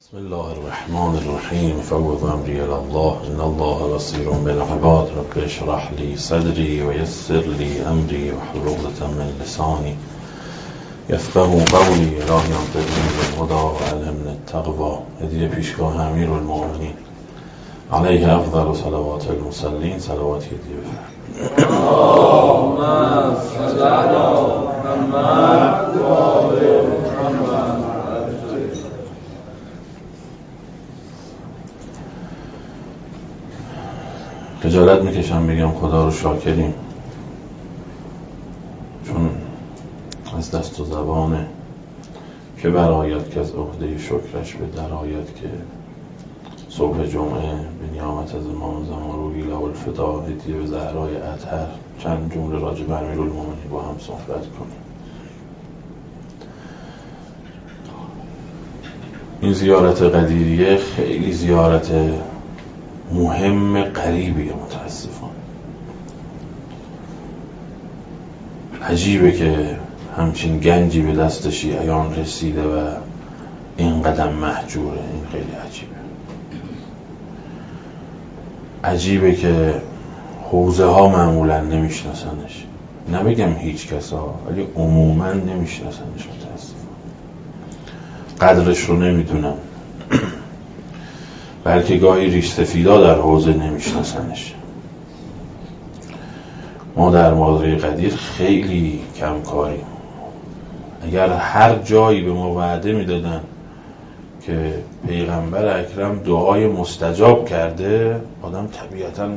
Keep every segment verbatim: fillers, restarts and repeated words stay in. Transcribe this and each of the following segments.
بسم الله الرحمن الرحیم فوض امری الی الله ان الله بصیر بالعباد رب اشرح لی صدری و یسر لی امری واحلل عقدة من لسانی یفقهوا قولی الهی انطقنی بالهدی و علمنی التقوی هدیه پیشگاه امیرالمؤمنین علیه افضل صلوات المرسلین صلوات هدیه بفرمایید. اللهم صل علی محمد و آل محمد. خجالت میکشم بگم خدا رو شاکریم، چون از دست و زبانه که برآید که از عهده شکرش به درآید که صبح جمعه به نیامت از امام زمانروی له الفدا هدیه به زهرای اطهر چند جمله راجع به امیرالمؤمنین با هم صحبت کنیم. این زیارت قدیریه خیلی زیارت مهم غریبیه، متاسفانه عجیبه که همچین گنجی به دست شیعیان رسیده و این قدم محجوره. این خیلی عجیبه. عجیبه که حوزه ها معمولا نمیشناسنش، نبگم هیچ کسا، ولی عموما نمیشناسنش. متاسفانه قدرش رو نمیدونم، بلکه گاهی ریش سفیدا در حوزه نمیشناسنش. ما در ماضی قدیر خیلی کم کاریم. اگر هر جایی به ما وعده میدادن که پیغمبر اکرم دعای مستجاب کرده، آدم طبیعتاً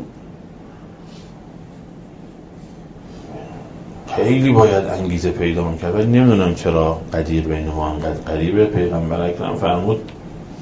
خیلی باید انگیزه پیدا میکرد. ولی نمیدونم چرا قدیر بین ما انقدر قریبه. پیغمبر اکرم فرمود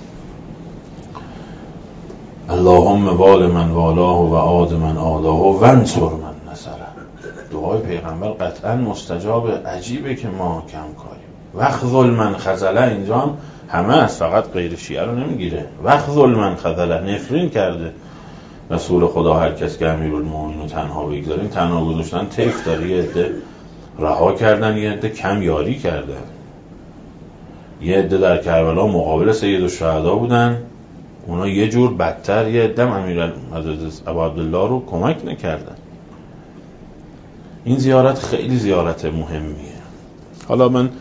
اللهم وال من والاه و عاد من عاداه و انصر من نصره. دعای پیغمبر قطعا مستجاب. عجیبه که ما کم کاریم. وخذل من خذله، اینجا هم همه است، فقط غیر شیعه رو نمیگیره. وخذل من خذله، نفرین کرده رسول خدا هر کس که امیرالمؤمنین رو تنها بگذاریم. تنها گذاشتن طیف داره، یه عده رها کردن، یه عده کم یاری کردن. یه عده در کربلا مقابل سید الشهدا بودن، اونا یه جور بدتر. یه عده امیر حضرت ابو عبدالله رو کمک نکردن. این زیارت خیلی زیارت مهمیه. حالا من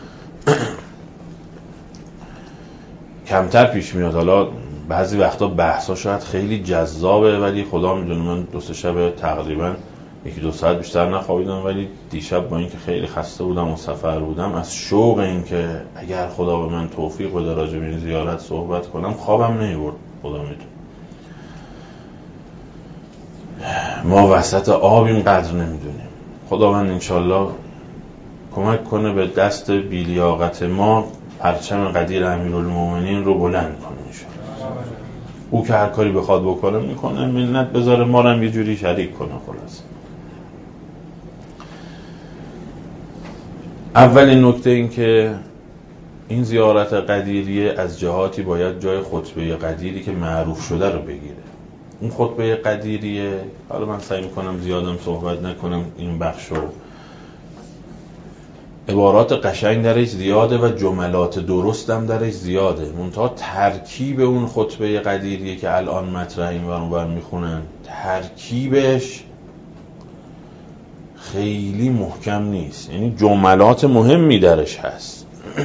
کمتر پیش میاد، حالا بعضی وقتا بحثا شاید خیلی جذابه، ولی خدا میدونه من دو سه شب تقریبا یکی دو ساعت بیشتر نخوابیدم. ولی دیشب با اینکه خیلی خسته بودم و سفر بودم، از شوق این که اگر خدا به من توفیق بده راجع به این زیارت صحبت کنم، خوابم نمیبرد. خدا میدونه ما وسط آب اینقدر نمیدونیم. خداوند انشالله کمک کنه به دست بیلیاقت ما پرچم قدیر امیرالمؤمنین رو بلند کنه انشالله. او که هر کاری بخواد بکنه میکنه، منت بذاره ما رو هم یه جوری شریک کنه. خلاص اولین نکته این که این زیارت قدیریه از جهاتی باید جای خطبه قدیری که معروف شده رو بگیره. اون خطبه قدیریه، حالا من سعی میکنم زیادم صحبت نکنم، این بخشو عبارات قشنگ درش زیاده و جملات درستم درش زیاده، منتها ترکیب اون خطبه قدیریه که الان مطرح این ور اون ور میخونن، ترکیبش خیلی محکم نیست. یعنی جملات مهمی درش هست.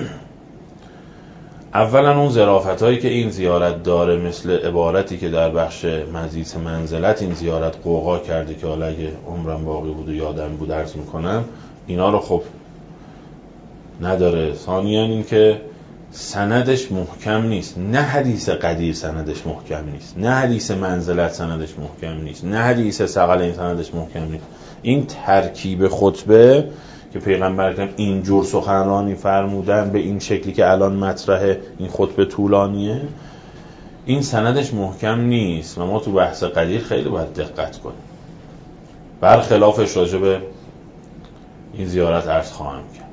اولا اون ظرافت هایی که این زیارت داره، مثل عبارتی که در بخش مزیت منزلت این زیارت قوقا کرده که حالا اگه عمرم باقی بود و یادم بود عرض میکنم، اینا رو خب نداره. ثانیاً این که سندش محکم نیست. نه حدیث قدیر سندش محکم نیست، نه حدیث منزلت سندش محکم نیست، نه حدیث ثقلین سندش محکم نیست. این ترکیب خطبه که پیغمبر اکرم اینجور سخنرانی فرمودن به این شکلی که الان مطرح این خطبه طولانیه، این سندش محکم نیست و ما تو بحث قدیر خیلی باید دقت کنیم. برخلافش راجع به این زیارت عرض خواهم کرد.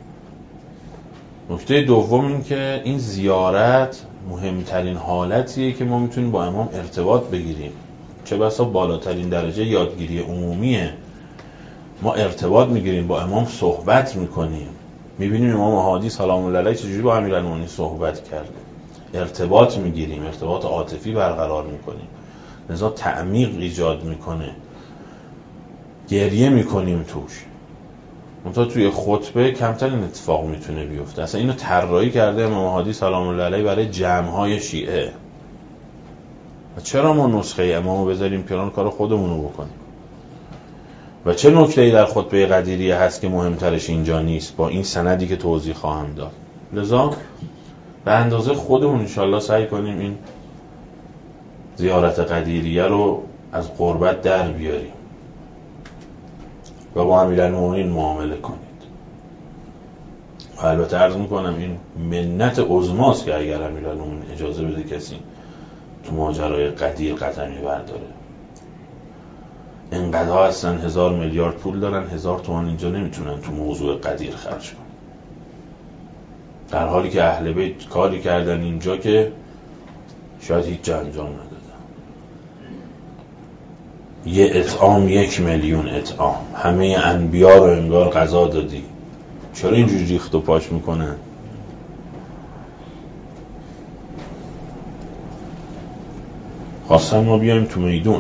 نکته دوم این که این زیارت مهمترین حالتیه که ما میتونیم با امام ارتباط بگیریم. چه بسا بالاترین درجه یادگیری عمومیه. ما ارتباط میگیریم، با امام صحبت میکنیم، میبینیم امام هادی سلام الله علیه چجوری با امیرالمؤمنین صحبت کرده. ارتباط میگیریم، ارتباط عاطفی برقرار میکنیم، لذا تعمیق ایجاد میکنه، گریه میکنیم توش. منتها توی خطبه کمتر این اتفاق میتونه بیفته. اصلا اینو طراحی کرده امام هادی سلام الله علیه برای جمع‌های شیعه. و چرا ما نسخه امامو بذاریم کنار، کار خودمونو بکنیم؟ و چه نکته‌ای در خطبه قدیریه هست که مهمترش اینجا نیست با این سندی که توضیح خواهم داد؟ لذا به اندازه خودمون انشالله سعی کنیم این زیارت قدیریه رو از قربت در بیاریم و با امیرالمومنین معامله کنید. و البته عرض میکنم این منت عظماست که اگر امیرالمومنین اجازه بده کسی تو ماجرای قدیر قدمی برداره. اینقدر هستن هزار میلیارد پول دارن، هزار تومان اینجا نمیتونن تو موضوع قدیر خرج کنن، در حالی که اهل بیت کاری کردن اینجا که شاید هیچ انجام ندادن. یه اطعام یک میلیون اطعام، همه انبیا رو انگار قضا دادی، چرا اینجوری ریخت و پاش میکنن؟ خواستم ما بیایم تو میدون.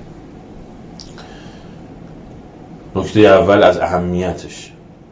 نکته اول از اهمیتش.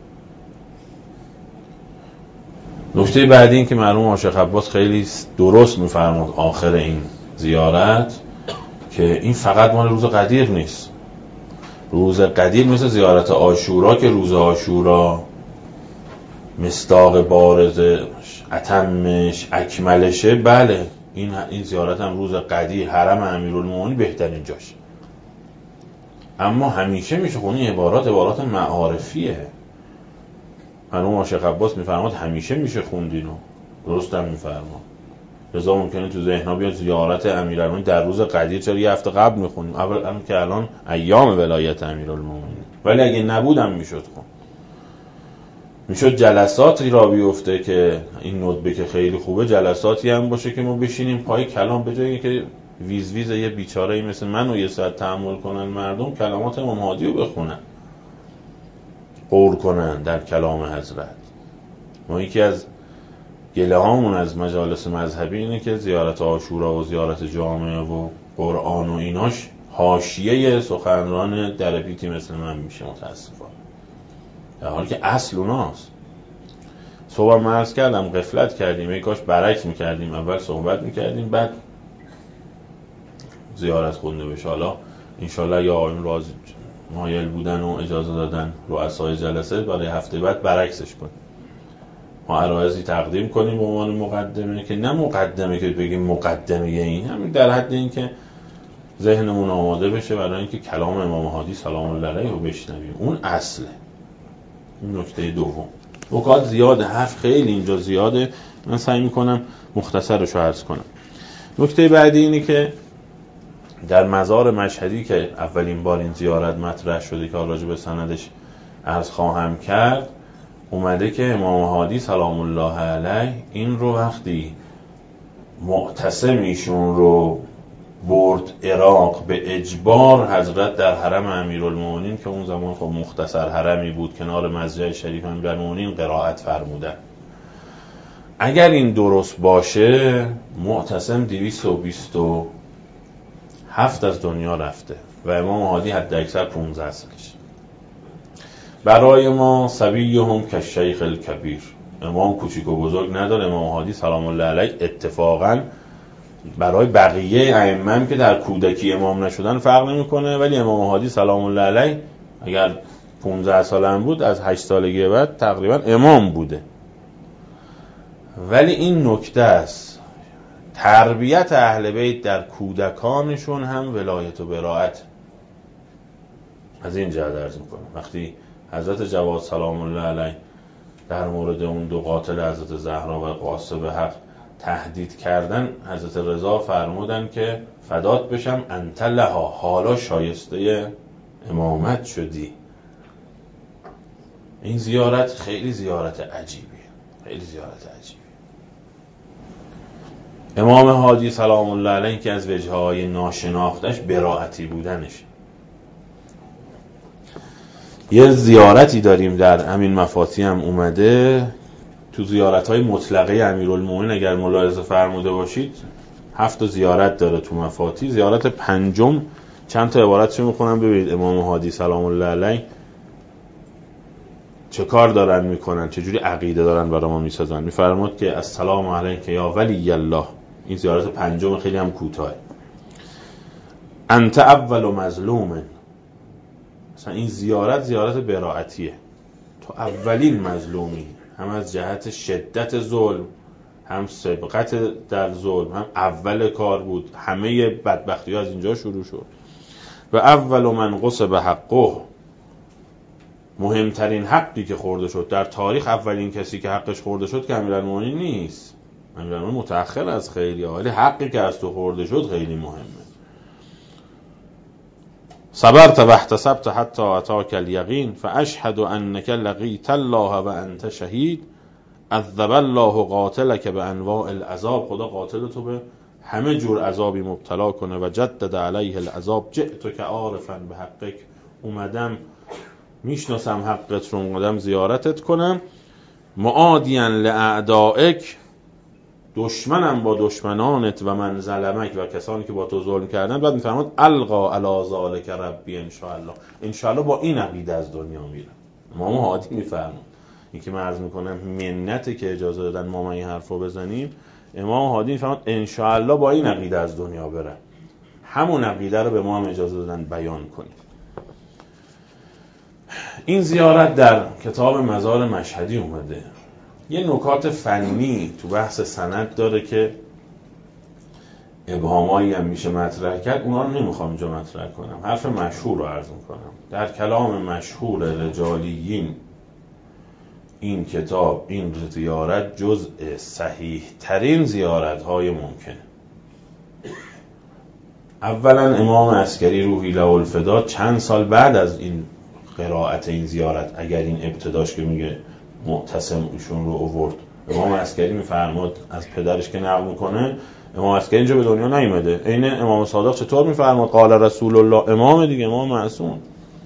نکته بعدی این که مرحوم عاشق عباس خیلی درست میفرمود آخر این زیارت که این فقط مال روز قدیر نیست. روز قدیر مثل زیارت عاشورا که روز عاشورا مصداق بارزش، اتمش، اکملشه، بله این این زیارت هم روز قدیر حرم امیرالمومنین بهترین جاشه. اما همیشه میشه خونی عبارات عبارات معارفیه. مرحوم عاشق عباس میفرماد همیشه میشه خوندینو، درست هم میفرماد. لذا ممکنه تو ذهن‌ها بیاد زیارت امیرالمومنین در روز قدیر چرا یه هفته قبل میخونیم، اول هم که الان ایام ولایت امیرالمومنین، ولی اگه نبودم میشد خون. میشد جلساتی را بیفته که این ندبه که خیلی خوبه، جلساتی هم باشه که ما بشینیم پای کلام، به جایی که ویز ویز یه بیچاره‌ای مثل من و یه ساعت تحمل کنن مردم، کلمات امام هادی رو بخونن، قول کنن در کلام حضرت. ما یکی از گله هامون از مجالس مذهبی اینه که زیارت عاشورا و زیارت جامعه و قرآن و ایناش حاشیه سخنران درپیتی مثل من میشه متاسفانه، در حالی که اصل اوناست. صبح من عرض کردم غفلت کردیم، ای کاش برعکس میکردیم، اول صحبت میکردیم بعد زیارت خونده بشه. حالا انشالله یا آقایون راضی مایل بودن و اجازه دادن رؤسای جلسه برای هفته بعد برعکسش کنیم، ما عرایضی تقدیم کنیم به عنوان مقدمه، که نه مقدمه که بگیم مقدمه این، همین در حد این که ذهنمون آماده بشه برای اینکه کلام امام هادی سلام الله علیه رو بشنویم. اون اصله. این نکته دوم. وقت زیاده، حرف خیلی اینجا زیاده، من سعی میکنم مختصرش رو عرض کنم. نکته بعدی اینه که در مزار مشهدی که اولین بار این زیارت مطرح شده که راجع به سندش عرض خواهم کرد، اومده که امام هادی سلام الله علیه این رو وقتی معتصم ایشون رو برد عراق به اجبار، حضرت در حرم امیرالمومنین که اون زمان خب مختصر حرمی بود کنار مسجد شریف امیرالمومنین قرائت فرمودن. اگر این درست باشه معتصم دویست و بیست و هفت از دنیا رفته و امام هادی حد اکثر پونزده سالش. برای ما صبیهم کالشیخ الکبیر، امام کوچیک و بزرگ نداره. امام هادی سلام الله علیه اتفاقا برای بقیه ائمه که در کودکی امام نشدن فرق نمیکنه، ولی امام هادی سلام الله علیه اگر پانزده ساله هم بود از هشت سالگی بعد تقریبا امام بوده. ولی این نکته است، تربیت اهل بیت در کودکانشون هم ولایت و براءت. از این جهت عرض میکنم وقتی حضرت جواد سلام الله علیه در مورد اون دو قاتل حضرت زهرا و غاصب حق تهدید کردن، حضرت رضا فرمودن که فدات بشم انت لها، حالا شایسته امامت شدی. این زیارت خیلی زیارت عجیبیه، خیلی زیارت عجیبیه. امام هادی سلام الله علیه که از وجههای ناشناختش براءتی بودنش. یه زیارتی داریم در همین مفاتی هم اومده تو زیارت‌های مطلقه امیرالمومنین اگر ملاحظه فرموده باشید هفت تا زیارت داره تو مفاتیح. زیارت پنجم چند تا عبارتشو میخونم ببینید امام هادی سلام الله علیه چه کار دارن میکنن، چه جوری عقیده دارن برای ما میسازن. میفرماد که السلام علیک یا ولی الله، این زیارت پنجم خیلی هم کوتاه، انت اول مظلوم. مثلا این زیارت زیارت براءتیه، تو اولین مظلومی، هم از جهت شدت ظلم، هم سبقت در ظلم، هم اول کار بود، همه بدبختی ها از اینجا شروع شد. و اول من غصب حقه، مهمترین حقی که خورده شد در تاریخ، اولین کسی که حقش خورده شد که امیرالمومنین نیست، امیرالمومنین متأخر از خیلی، ولی حقی که از تو خورده شد خیلی مهمه. صبرت و احتسبت حتی اتاک الیقین فاشهد انک لقیت الله و انت شهید عذب الله قاتلک بانواع العذاب. خدا قاتل تو به همه جور عذابی مبتلا کنه. و جدد علیه العذاب جئتک عارفا بحقک، اومدم میشناسم حقت رو، اومدم زیارتت کنم. معادیا لاعدائک، دشمنم با دشمنانت، و من ظلمک، و کسانی که با تو ظلم کردن. بعد میفرماد القا علی ذلک ربی ان شاء الله، ان شاء الله با این عقیده از دنیا میرم. امام هادی میفرماد، این که من عرض میکنم منته که اجازه دادن ما این حرفو بزنیم. امام هادی میفرماد ان شاء الله با این عقیده از دنیا برم. همون عقیده رو به ما هم اجازه دادن بیان کنیم. این زیارت در کتاب مزار مشهدی اومده. یه نکات فنی تو بحث سند داره که ابهامایی هم میشه مطرح کرد، اونا رو نمیخوام اینجا مطرح کنم. حرف مشهور رو عرض میکنم. در کلام مشهور رجالیین این کتاب، این زیارت جزء صحیح ترین زیارت های ممکنه. اولا امام عسکری روحی له الفدا چند سال بعد از این قرائت این زیارت، اگر این ابتداش که میگه معتصم ایشون رو آورد، امام عسکری میفرماد از پدرش که نقل میکنه، امام عسکری اینجا به دنیا نیومده. عین امام صادق چطور میفرماد قال رسول الله، امام دیگه، امام معصوم.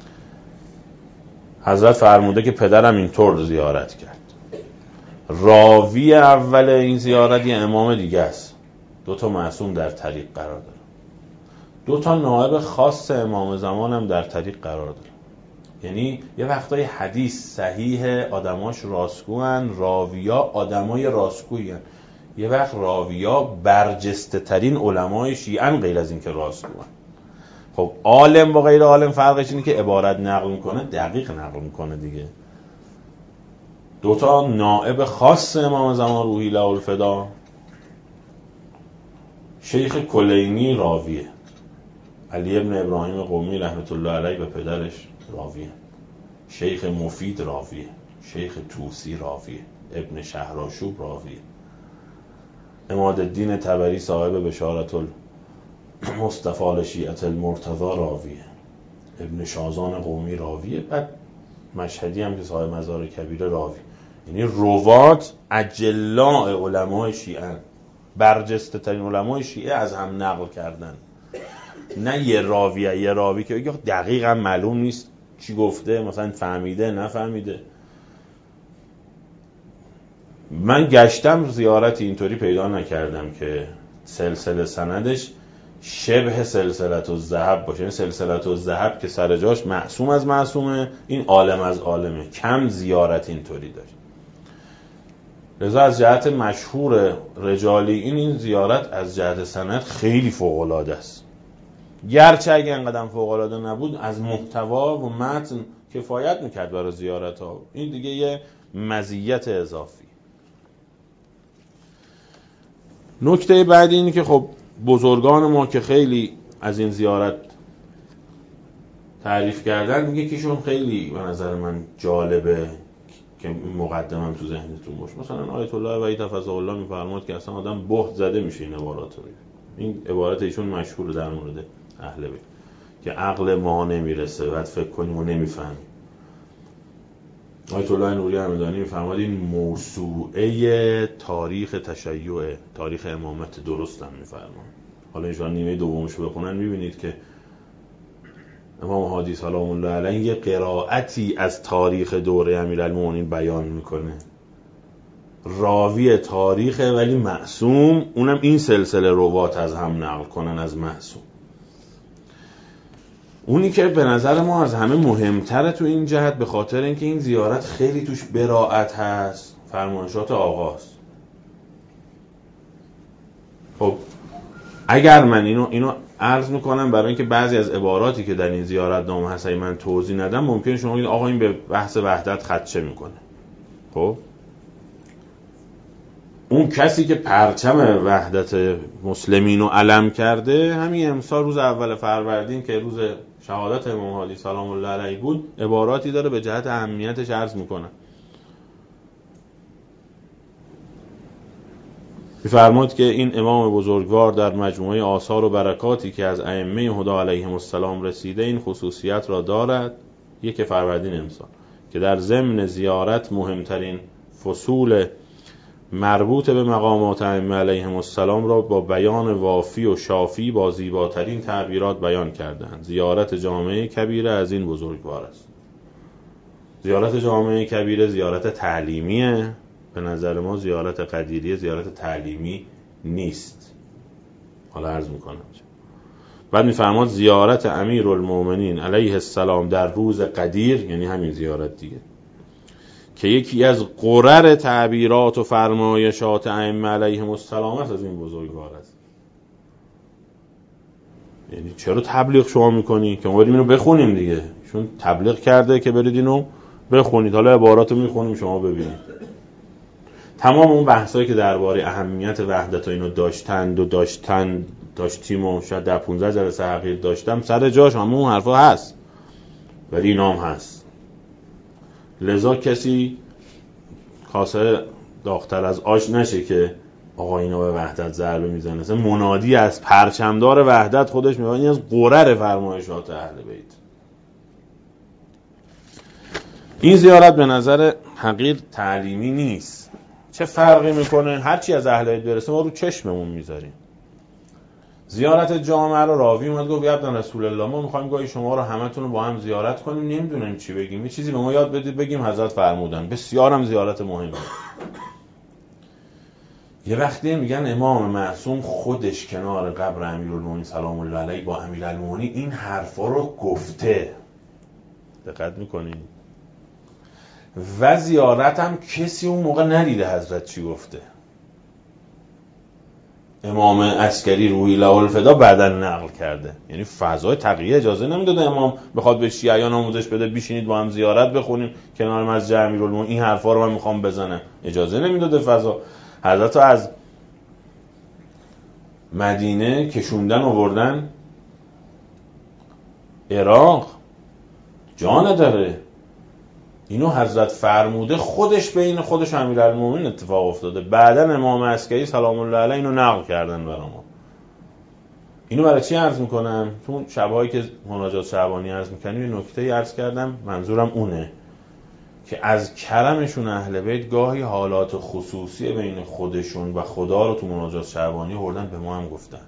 حضرت فرموده که پدرم اینطور زیارت کرد. راوی اول این زیارت یه امام دیگه است، دو تا معصوم در طریق قرار داره، دو تا نائب خاص امام زمان هم در طریق قرار داره. یعنی یه وقتای حدیث صحیح آدماش راستگوان، راویا آدمای راستگویی هن. یه وقت راویا برجسته ترین علمای شیعه غیر از این که راستگوان. خب عالم با غیر عالم فرقش اینه که عبارت نقل میکنه دقیق نقل میکنه دیگه. دوتا نائب خاص امام زمان روحی له الفدا، شیخ کلینی راویه، علی ابن ابراهیم قمی رحمت الله علیه و پدرش راویه، شیخ مفید راویه، شیخ توسی راویه، ابن شهرآشوب راویه، عمادالدین طبری صاحب بشارت المصطفى لشیعة المرتضی راویه، ابن شازان قومی راویه، بعد مشهدی هم که صاحب مزار کبیر راوی. یعنی روات اجلاء علمای شیعه، برجسته ترین علمای شیعه از هم نقل کردن. نه یه راویه یه راوی که بگه دقیقا معلوم نیست چی گفته، مثلا فهمیده نفهمیده. من گشتم زیارت اینطوری پیدا نکردم که سلسله سندش شبه سلسلت الذهب باشه. این سلسلت الذهب که سر جاش معصوم از معصومه، این عالم از عالمه، کم زیارت اینطوری داره. لذا از جهت مشهور رجالی این این زیارت از جهت سند خیلی فوق‌العاده است. گرچه اگه اینقدر فوق‌العاده نبود از محتوا و متن کفایت میکرد برای زیارت ها. این دیگه یه مزیت اضافی. نکته بعدی اینه که خب بزرگان ما که خیلی از این زیارت تعریف کردن، یکیشون خیلی به نظر من جالبه که مقدمم تو ذهنتون باشه. مثلا آیت الله وحید تفضل الله میفرماد که اصلا آدم بهت زده میشه این عبارات رو. این عبارت ایشون مشهور در مورد اهل بیت که عقل ما نمیرسه، بعد فکر کنیم و نمیفهمیم. آیت الله نوری همدانی میفرماد این موسوعه تاریخ تشیع، تاریخ امامت درست هم میفرماد. حالا انشاءالله نیمه دومش رو بخونن میبینید که امام هادی سلام الله علیه یه قرائتی از تاریخ دوره امیرالمومنین بیان میکنه. راوی تاریخه ولی معصوم، اونم این سلسله روات از هم نقل کنن از معصوم. اونی که به نظر ما از همه مهمتره تو این جهت به خاطر اینکه این زیارت خیلی توش براءت هست، فرمایشات آقاست. خب اگر من اینو اینو عرض میکنم برای اینکه بعضی از عباراتی که در این زیارت نامه هست من توضیح ندم، ممکنه شما بگید آقا این به بحث وحدت خدشه میکنه. خب اون کسی که پرچم وحدت مسلمین رو علم کرده، همین امسال روز اول فروردین که روز شهادت امام هادی سلام الله علیه بود، عباراتی داره به جهت اهمیتش عرض میکنه. می‌فرماید که این امام بزرگوار در مجموعه آثار و برکاتی که از ائمه هدی علیهم السلام رسیده این خصوصیت را دارد، یک فروردین امسال، که در ضمن زیارت مهمترین فصول مربوط به مقامات ائمه علیهم السلام را با بیان وافی و شافی با زیباترین تعبیرات بیان کردند. زیارت جامعه کبیره از این بزرگوار است. زیارت جامعه کبیره زیارت تعلیمیه، به نظر ما زیارت قدیریه زیارت تعلیمی نیست. حالا عرض میکنم. بعد میفرماد زیارت امیرالمومنین علیه السلام در روز قدیر، یعنی همین زیارت دیگه، که یکی از قرر تعبیرات و فرمایشات ائمه علیهم السلام است، از این بزرگوار است. یعنی چرا تبلیغ شما میکنی؟ که ما بریم اینو بخونیم دیگه، چون تبلیغ کرده که برید اینو بخونید. حالا عباراتو میخونیم شما ببینید. تمام اون بحثایی که درباره اهمیت وحدت و اینو داشتند و داشتن داشتیم و شاید در پانزده جلسه حقیق داشتم سر جاش، همون اون حرفا هست ولی اینا هم هست. لذا کسی کاسه داغ‌تر از آش نشه که آقا اینا به وحدت ضربه میزنه. مثلا منادی از پرچمدار وحدت خودش میگه این از قرر فرمایشات اهل بیت. این زیارت به نظر حقیر تعلیمی نیست. چه فرقی میکنه؟ هرچی از اهل بیت برسه ما رو چشممون میذاریم. زیارت جامعه رو راوی اومد گفت یادن رسول الله ما میخوایم گاهی شما رو همتون رو با هم زیارت کنیم، نمیدونیم چی بگیم، یه چیزی به ما یاد بدید بگیم. حضرت فرمودن بسیار هم زیارت مهمه. یه وقتی میگن امام معصوم خودش کنار قبر امیرالمومنین سلام الله علیه با امیرالمومنین این حرفا رو گفته. دقت میکنین؟ و زیارت هم کسی اون موقع ندیده حضرت چی گفته. امام عسکری روحی له الفدا بعداً نقل کرده. یعنی فضای تقیه اجازه نمیداده امام بخواد به شیعیان آموزش بده بیشینید با هم زیارت بخونیم کنار مسجد امیرالمومنین این حرفا رو من میخوام بزنم. اجازه نمیداده فضا. حضرت از مدینه کشوندن آوردن عراق، جا نداره. اینو حضرت فرموده، خودش بین خودش امیرالمومنین اتفاق افتاده. بعداً امام عسکری سلام الله علیه اینو نقل کردن برای ما. اینو برای چی عرض میکنم؟ تو شب‌هایی که مناجات شعبانی عرض میکنیم یه نکته عرض کردم، منظورم اونه که از کرمشون اهل بیت گاهی حالات خصوصی بین خودشون و خدا رو تو مناجات شعبانی آوردن به ما هم گفتن.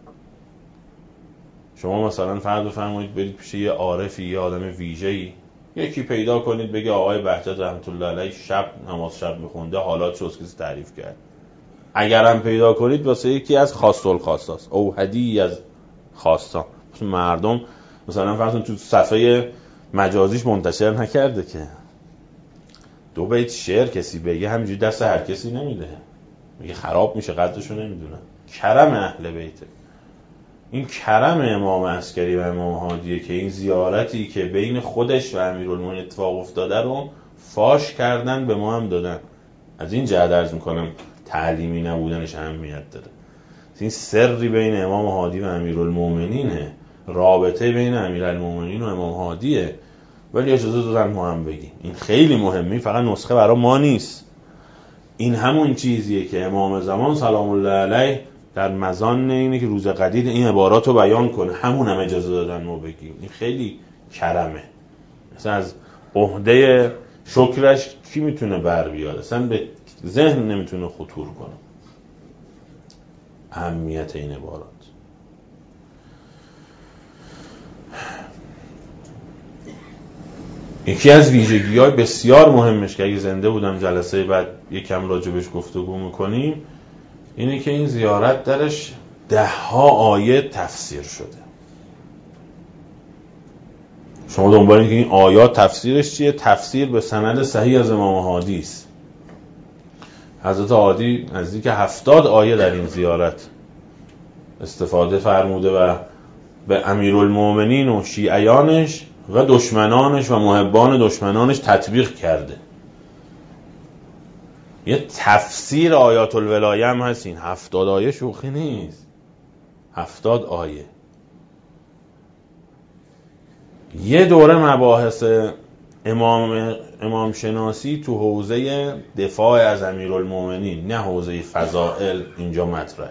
شما مثلا فرض بفرمایید برید پیش یه عارفی، یه آدم ویژه‌ای، یکی پیدا کنید بگه آقای بهجت رحمت الله علیه شب نماز شب میخونده، حالات شو کسی تعریف کرد. اگرم پیدا کنید واسه یکی از خاص الخاصاست او هدی از خاصا، مردم مثلا فرض تو صفحه مجازیش منتشر نکرده که دو بیت شعر کسی بگه همینجوری دست هر کسی نمیده، میگه خراب میشه قدرشو نمیدونن. کرم اهل بیته. این کرم امام عسکری و امام هادیه که این زیارتی که بین خودش و امیرالمومنین اتفاق افتاده رو فاش کردن به ما هم دادن. از این جهت عرض میکنم تعلیمی نبودنش اهمیت داره. این سری بین امام هادی و امیرالمومنینه، رابطه بین امیرالمومنین و امام هادیه، ولی اجازه دادن ما هم بگیم. این خیلی مهمه، فقط نسخه برای ما نیست. این همون چیزیه که امام زمان سلام الله علیه در مزان اینه که روز قدیر این عبارات رو بیان کنه، همون هم اجازه دادن ما بگیم. این خیلی کرمه. مثلا از عهده شکرش کی میتونه بر بیاد؟ اصلا به ذهن نمیتونه خطور کنه اهمیت این عبارات. یکی از ویژگی‌های بسیار مهمش که اگه زنده بودم جلسه بعد یکم راجبش گفتگو میکنیم اینه که این زیارت درش ده ها آیه تفسیر شده. شما دنبال اینکه این آیات تفسیرش چیه؟ تفسیر به سند صحیح از امام هادی است. حضرت هادی نزدیک هفتاد آیه در این زیارت استفاده فرموده و به امیرالمومنین و شیعیانش و دشمنانش و محبان دشمنانش تطبیق کرده. یه تفسیر آیات الولایه هم هست. این هفتاد آیه شوخی نیست، هفتاد آیه. یه دوره مباحث امام امام شناسی تو حوزه دفاع از امیرالمومنین، نه حوزه فضائل، اینجا مطرحه.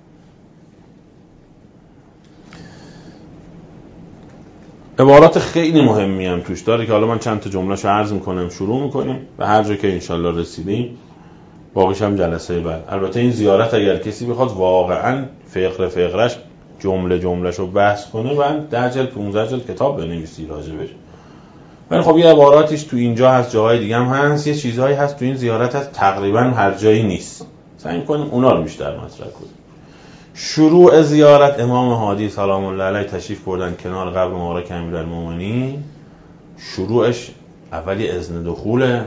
عبارات خیلی مهمی هم توش داره که حالا من چند تا جمله‌شو عرض میکنم، شروع میکنیم و هر جا که انشالله رسیدیم باقیش هم جلسه بعد. البته این زیارت اگر کسی بخواد واقعا فقره فقرش جمله جمله‌شو بحث کنه بعد ده جلد پانزده جلد کتاب بنویسی راجبش. ولی خب یه عباراتش تو اینجا هست، جاهای دیگه هم هست، یه چیزهایی هست تو این زیارت هست تقریبا هر جایی نیست. سعی می‌کنیم اونا رو بیشتر مطرح کنیم. شروع زیارت امام هادی سلام الله علیه تشریف بردن کنار قبر مبارک امیرالمومنین. شروعش اولی اذن دخوله،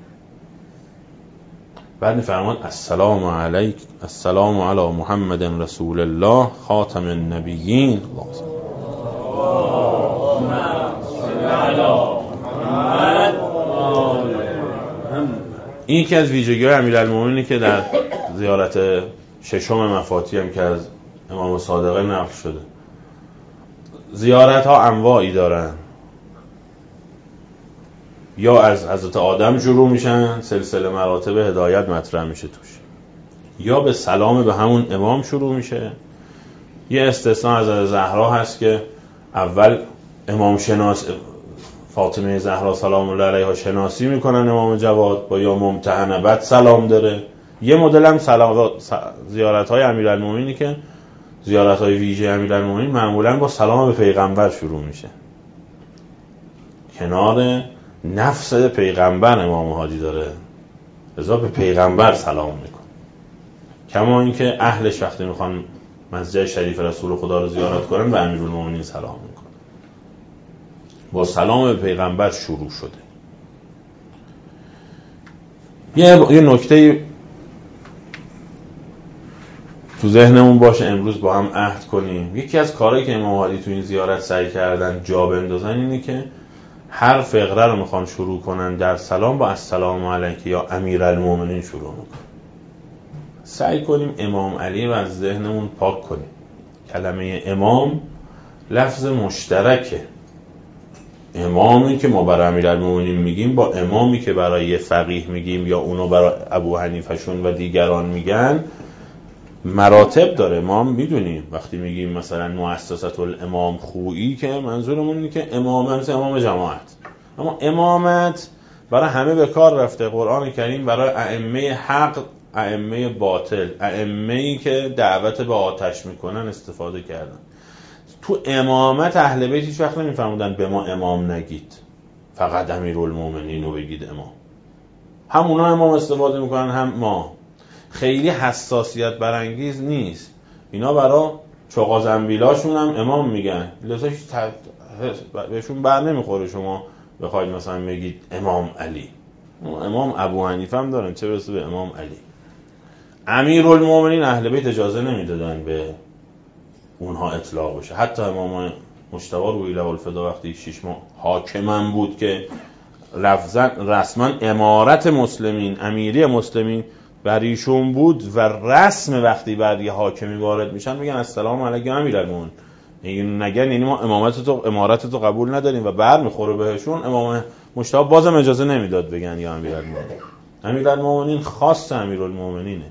بعد میفرمان السلام علیک السلام علی محمد رسول الله خاتم النبیین. این که از ویژگی‌های امیرالمومنینی که در زیارت ششم مفاتی هم که از امام صادقه نقل شده. زیارت ها انواعی دارن، یا از حضرت آدم شروع میشن، سلسله مراتب هدایت مطرح میشه توش، یا به سلام به همون امام شروع میشه. یه استثناء از حضرت زهرا هست که اول امام شناس فاطمه زهرا سلام الله علیها شناسی میکنن امام جواد با یا ممتحنه، بعد سلام داره. یه مدل هم سلام زیارت های امیرالمومنینی که زیارت های ویژه امیرالمومنین معمولا با سلام به پیغمبر شروع میشه، کنار نفس پیغمبر امام هادی داره، لذا به پیغمبر سلام میکن. کما اینکه اهلش وقتی میخوان مسجد شریف رسول خدا رو زیارت کنن به امیرالمومنین سلام میکن. با سلام به پیغمبر شروع شده. یه یه نکته تو ذهنمون باشه امروز با هم عهد کنیم. یکی از کارهایی که امام هادی تو این زیارت سعی کردن جا بندازن اینه که هر فقره رو میخوان شروع کنن در سلام با السلام علیک یا امیرالمومنین شروع میکنن. سعی کنیم امام علی رو از ذهنمون پاک کنیم. کلمه امام لفظ مشترکه. امامی که ما برای امیرالمومنین میگیم با امامی که برای فقیه میگیم یا اونو برای ابو حنیفه‌شون و دیگران میگن مراتب داره. ما هم میدونیم وقتی میگیم مثلا مؤسسة الامام خویی که منظورمون اینه که امامت امام جماعت، اما امامت برای همه به کار رفته. قرآن کریم برای ائمه حق، ائمه باطل، ائمه‌ای که دعوت به آتش میکنن استفاده کردن. تو امامت اهل بیت هیچ وقت نمیفرمودن به ما امام نگید، فقط امیرالمومنین رو بگید امام. هم اونا امام استفاده میکنن هم ما. خیلی حساسیت برانگیز نیست. اینا برای چوغا زنبیلاشون هم امام میگن، لذا بهشون بر نمیخوره شما بخواید مثلا بگید امام علی. امام ابو حنیفه هم دارن، چه برسه به امام علی. امیرالمومنین اهل بیت اجازه نمیدادن به اونها اطلاق بشه. حتی امام مجتبی روحی له الفدا وقتی شش ماه حاکم بود که لفظا رسما امارت مسلمین، امیری مسلمین بر ایشون بود و رسم وقتی بر یه حاکمی وارد میشن میگن السلام علیک امیرالمومنین. این نگن یعنی ما امامت تو امارت تو قبول نداریم و بر میخوره بهشون. امام مجتبی بازم اجازه نمیداد بگن یا امیرالمومنین. امیرالمومنین خاص امیرالمومنینه.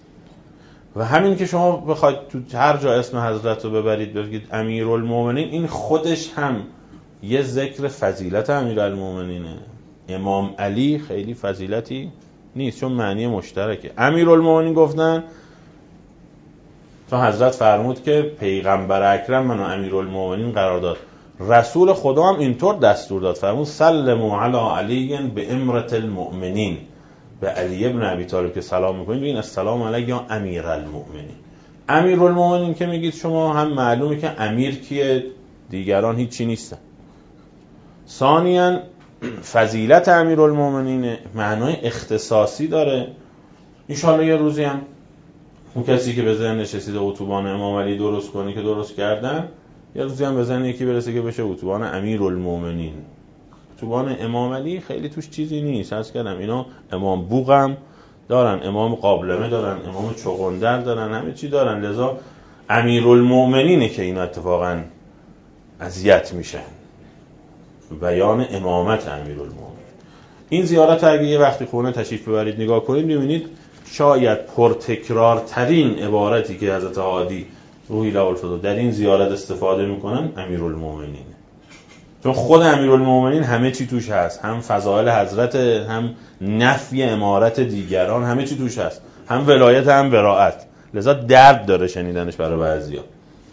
و همین که شما بخواید تو هر جا اسم حضرت رو ببرید بگید امیرالمومنین، این خودش هم یه ذکر فضیلت امیرالمومنینه. امام علی خیلی فضیلتی نیست چون معنی مشترکه. امیرالمومنین گفتن چون حضرت فرمود که پیغمبر اکرم منو امیرالمومنین قرار داد. رسول خدا هم اینطور دستور داد، فرمود سلموا علی علی به امرة المؤمنین، به علی ابن ابی طالب که سلام میکنید بگین السلام علیک یا امیر المؤمنین. امیر المؤمنین که میگید شما هم معلومه که امیر کیه، دیگران هیچی نیستن. ثانیاً فضیلت امیر المؤمنین معنای اختصاصی داره. انشالله یه روزی هم اون کسی که به ذهن نشسته اتوبان امام علی درست کنه که درست کردن، یه روزی هم به ذهن یکی برسه که بشه اتوبان امیر المؤمنین. اتوبان امام علی خیلی توش چیزی نیست، عرض کردم اینا امام بوغم دارن، امام قابلمه دارن، امام چغندر دارن، همه چی دارن، لذا امیر المؤمنینه که اینا اتفاقا اذیت میشن. بیان امامت امیر المؤمنین. این زیارت اگه یه وقتی خونه تشریف ببرید نگاه کنید میبینید شاید پرتکرارترین عبارتی که حضرت هادی روحی له الفضل در این زیارت استفاده میکنن امیرالمومنین، چون خود امیرالمومنین همه چی توش هست، هم فضائل حضرت، هم نفی امارت دیگران، همه چی توش هست، هم ولایت هم براءت، لذا درد داره شنیدنش برای بعضیا.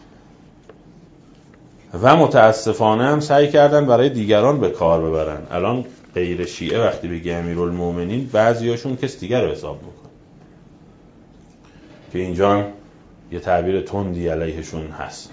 و متاسفانه هم سعی کردن برای دیگران به کار ببرن. الان غیر شیعه وقتی بگه امیرالمومنین بعضیاشون کس دیگر رو حساب میکنه که اینجا یه تعبیر تندی علیهشون هست.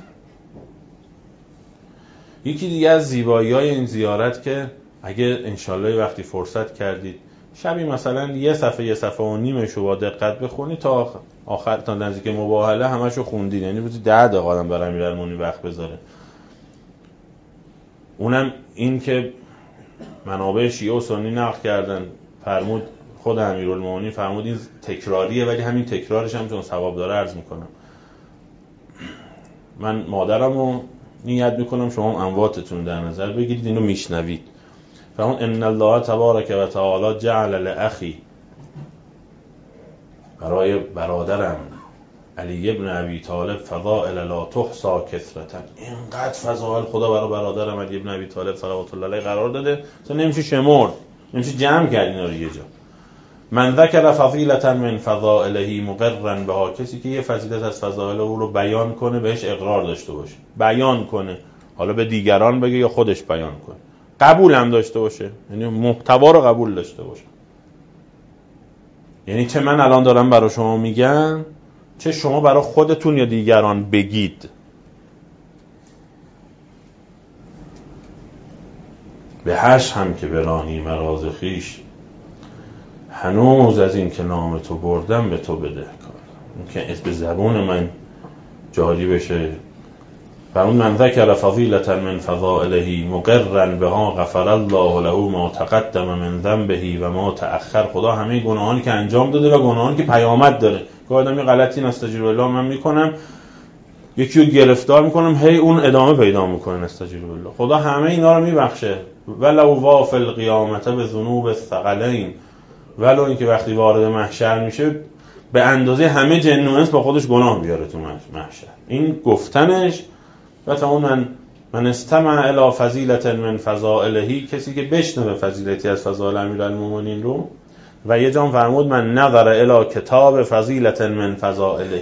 یکی دیگه از زیبایی‌های این زیارت که اگه انشالله وقتی فرصت کردید شبی مثلا یه صفحه یه صفحه و نیمشو با دقت بخونید تا آخر، تا نزدیک مباهله همشو خوندید، یعنی روزی ده دقیقه آدم برای امیرالمومنین وقت بذاره. اونم این که منابع شیعه و سنی نقل کردن، فرمود خود امیرالمومنین فرمود این تکراریه ولی همین تکرارش هم چون ثواب داره عرض میکنم. من مادرمو نیت میکنم شما هم امواتتون در نظر بگیرید اینو میشنوید. فرمود ان الله تبارک و تعالی جعل لاخی، برای برادرم علی ابن ابی طالب فضائل لا تحصى کثرتا، اینقدر فضائل خدا برای برادرم علی ابن ابی طالب صلوات الله علیه قرار داده اصلا نمیشه شمرد، نمیشه جمع کرد اینا رو یه جا. من ذکر فضیلة من فضائله مقرا بها، کسی که یه فضیلت از فضائل او رو بیان کنه بهش اقرار داشته باشه، بیان کنه، حالا به دیگران بگه یا خودش بیان کنه، قبول هم داشته باشه، یعنی محتوا رو قبول داشته باشه. یعنی چه من الان دارم برای شما میگم، چه شما برای خودتون یا دیگران بگید. به هش هم که برانی مراز خیش، هنوز از این که نام تو بردم به تو بده کار. این که به زبون من جاری بشه. فرمود من ذکر فضیلة من فضائله مقرا بها غفر الله له ما تقدم من ذنبه و ما تأخر. خدا همه گناهانی که انجام داده و گناهانی که پیامد داره، که آدم یه غلطی نستجیر بالله من میکنم، یکی رو گرفتار میکنم، هی اون ادامه پیدا میکنه نستجیر بالله، خدا همه اینا رو میبخشه. ولو وافل القیامت به ذنوب الثقلین، ولو اینکه وقتی وارد محشر میشه به اندازه همه جن و انس با خودش گناه بیاره تو محشر. این گفتنش و تا اون من من استمع الی فضیلة من فضائله، کسی که بشنوه فضیلتی از فضائل امیرالمومنین رو. و یه جام فرمود من نظر الی کتاب فضیلة من فضائله،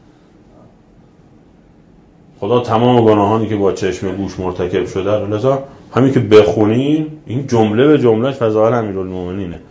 خدا تمام گناهانی که با چشم گوش مرتکب شده رو، لذا همین که بخونین این جمله به جمله فضائل امیرالمومنینه.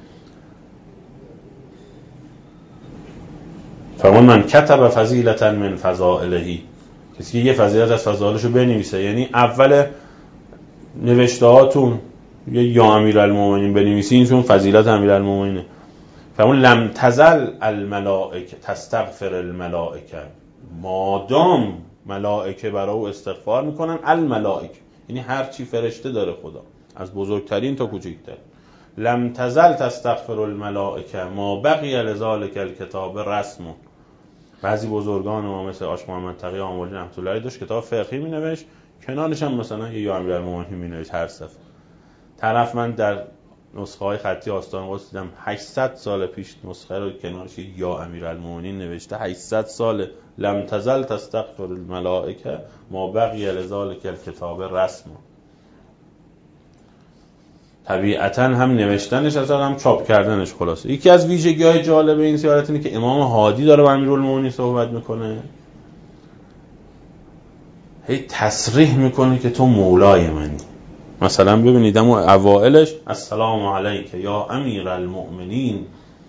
فرمود من کتب فضیلة من فضائله، کسی که یه فضیلت از فضائلشو بنویسه، یعنی اول نوشته هاتون یه یا امیرالمومنین بنویسین چون فضیلت امیرالمومنینه. فرمود لم تزل الملائکه تستغفر الملائکه، مادام ملائکه برای او استغفار میکنن، الملائکه یعنی هر چی فرشته داره خدا، از بزرگترین تا کوچکتر. لم تزل تستغفر الملائکه ما بقی لذالک الکتاب رسم. بعضی بزرگان ما مثل آش محمد تقی آملی رحمت الله علیه داشت کتاب فقهی می نوشت، کنارش هم مثلا یه یا امیرالمومنین می نوشت هر صفحه. طرف من در نسخه های خطی آستان قدس دیدم هشتصد سال پیش نسخه رو کنارش یا امیرالمومنین نوشته، هشتصد سال. لم تزل تستغفر الملائکه ما بقی لذالک الکتاب رسم. طبیعتاً هم نوشتنش از هم چاپ کردنش. خلاصه یکی از ویژگی‌های جالب این زیارت اینه که امام هادی داره با امیرالمومنین صحبت میکنه، هی تصریح میکنه که تو مولای منی. مثلا ببینید اما اوائلش السلام علیک یا امیر المؤمنین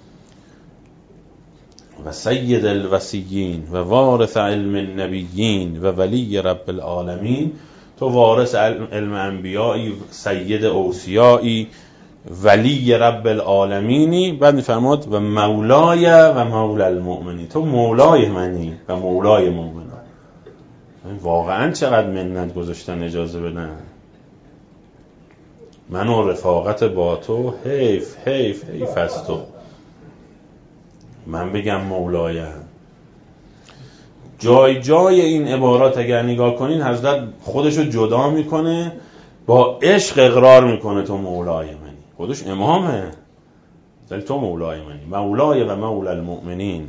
و سید الوصیین و وارث علم النبیین و ولی رب العالمین، تو وارث علم انبیایی، سید اوصیایی، ولی رب العالمینی. بعد میفرماد و مولای و مولا المؤمنین، تو مولای منی و مولای مؤمنان. واقعا چقدر منت گذاشتن اجازه بدن من و رفاقت با تو، حیف حیف حیف از تو من بگم مولایم. جای جای این عبارات اگر نگاه کنین حضرت خودشو جدا میکنه، با عشق اقرار میکنه تو مولای منی. خودش امامه ولی تو مولای منی، مولای و مولا المؤمنین.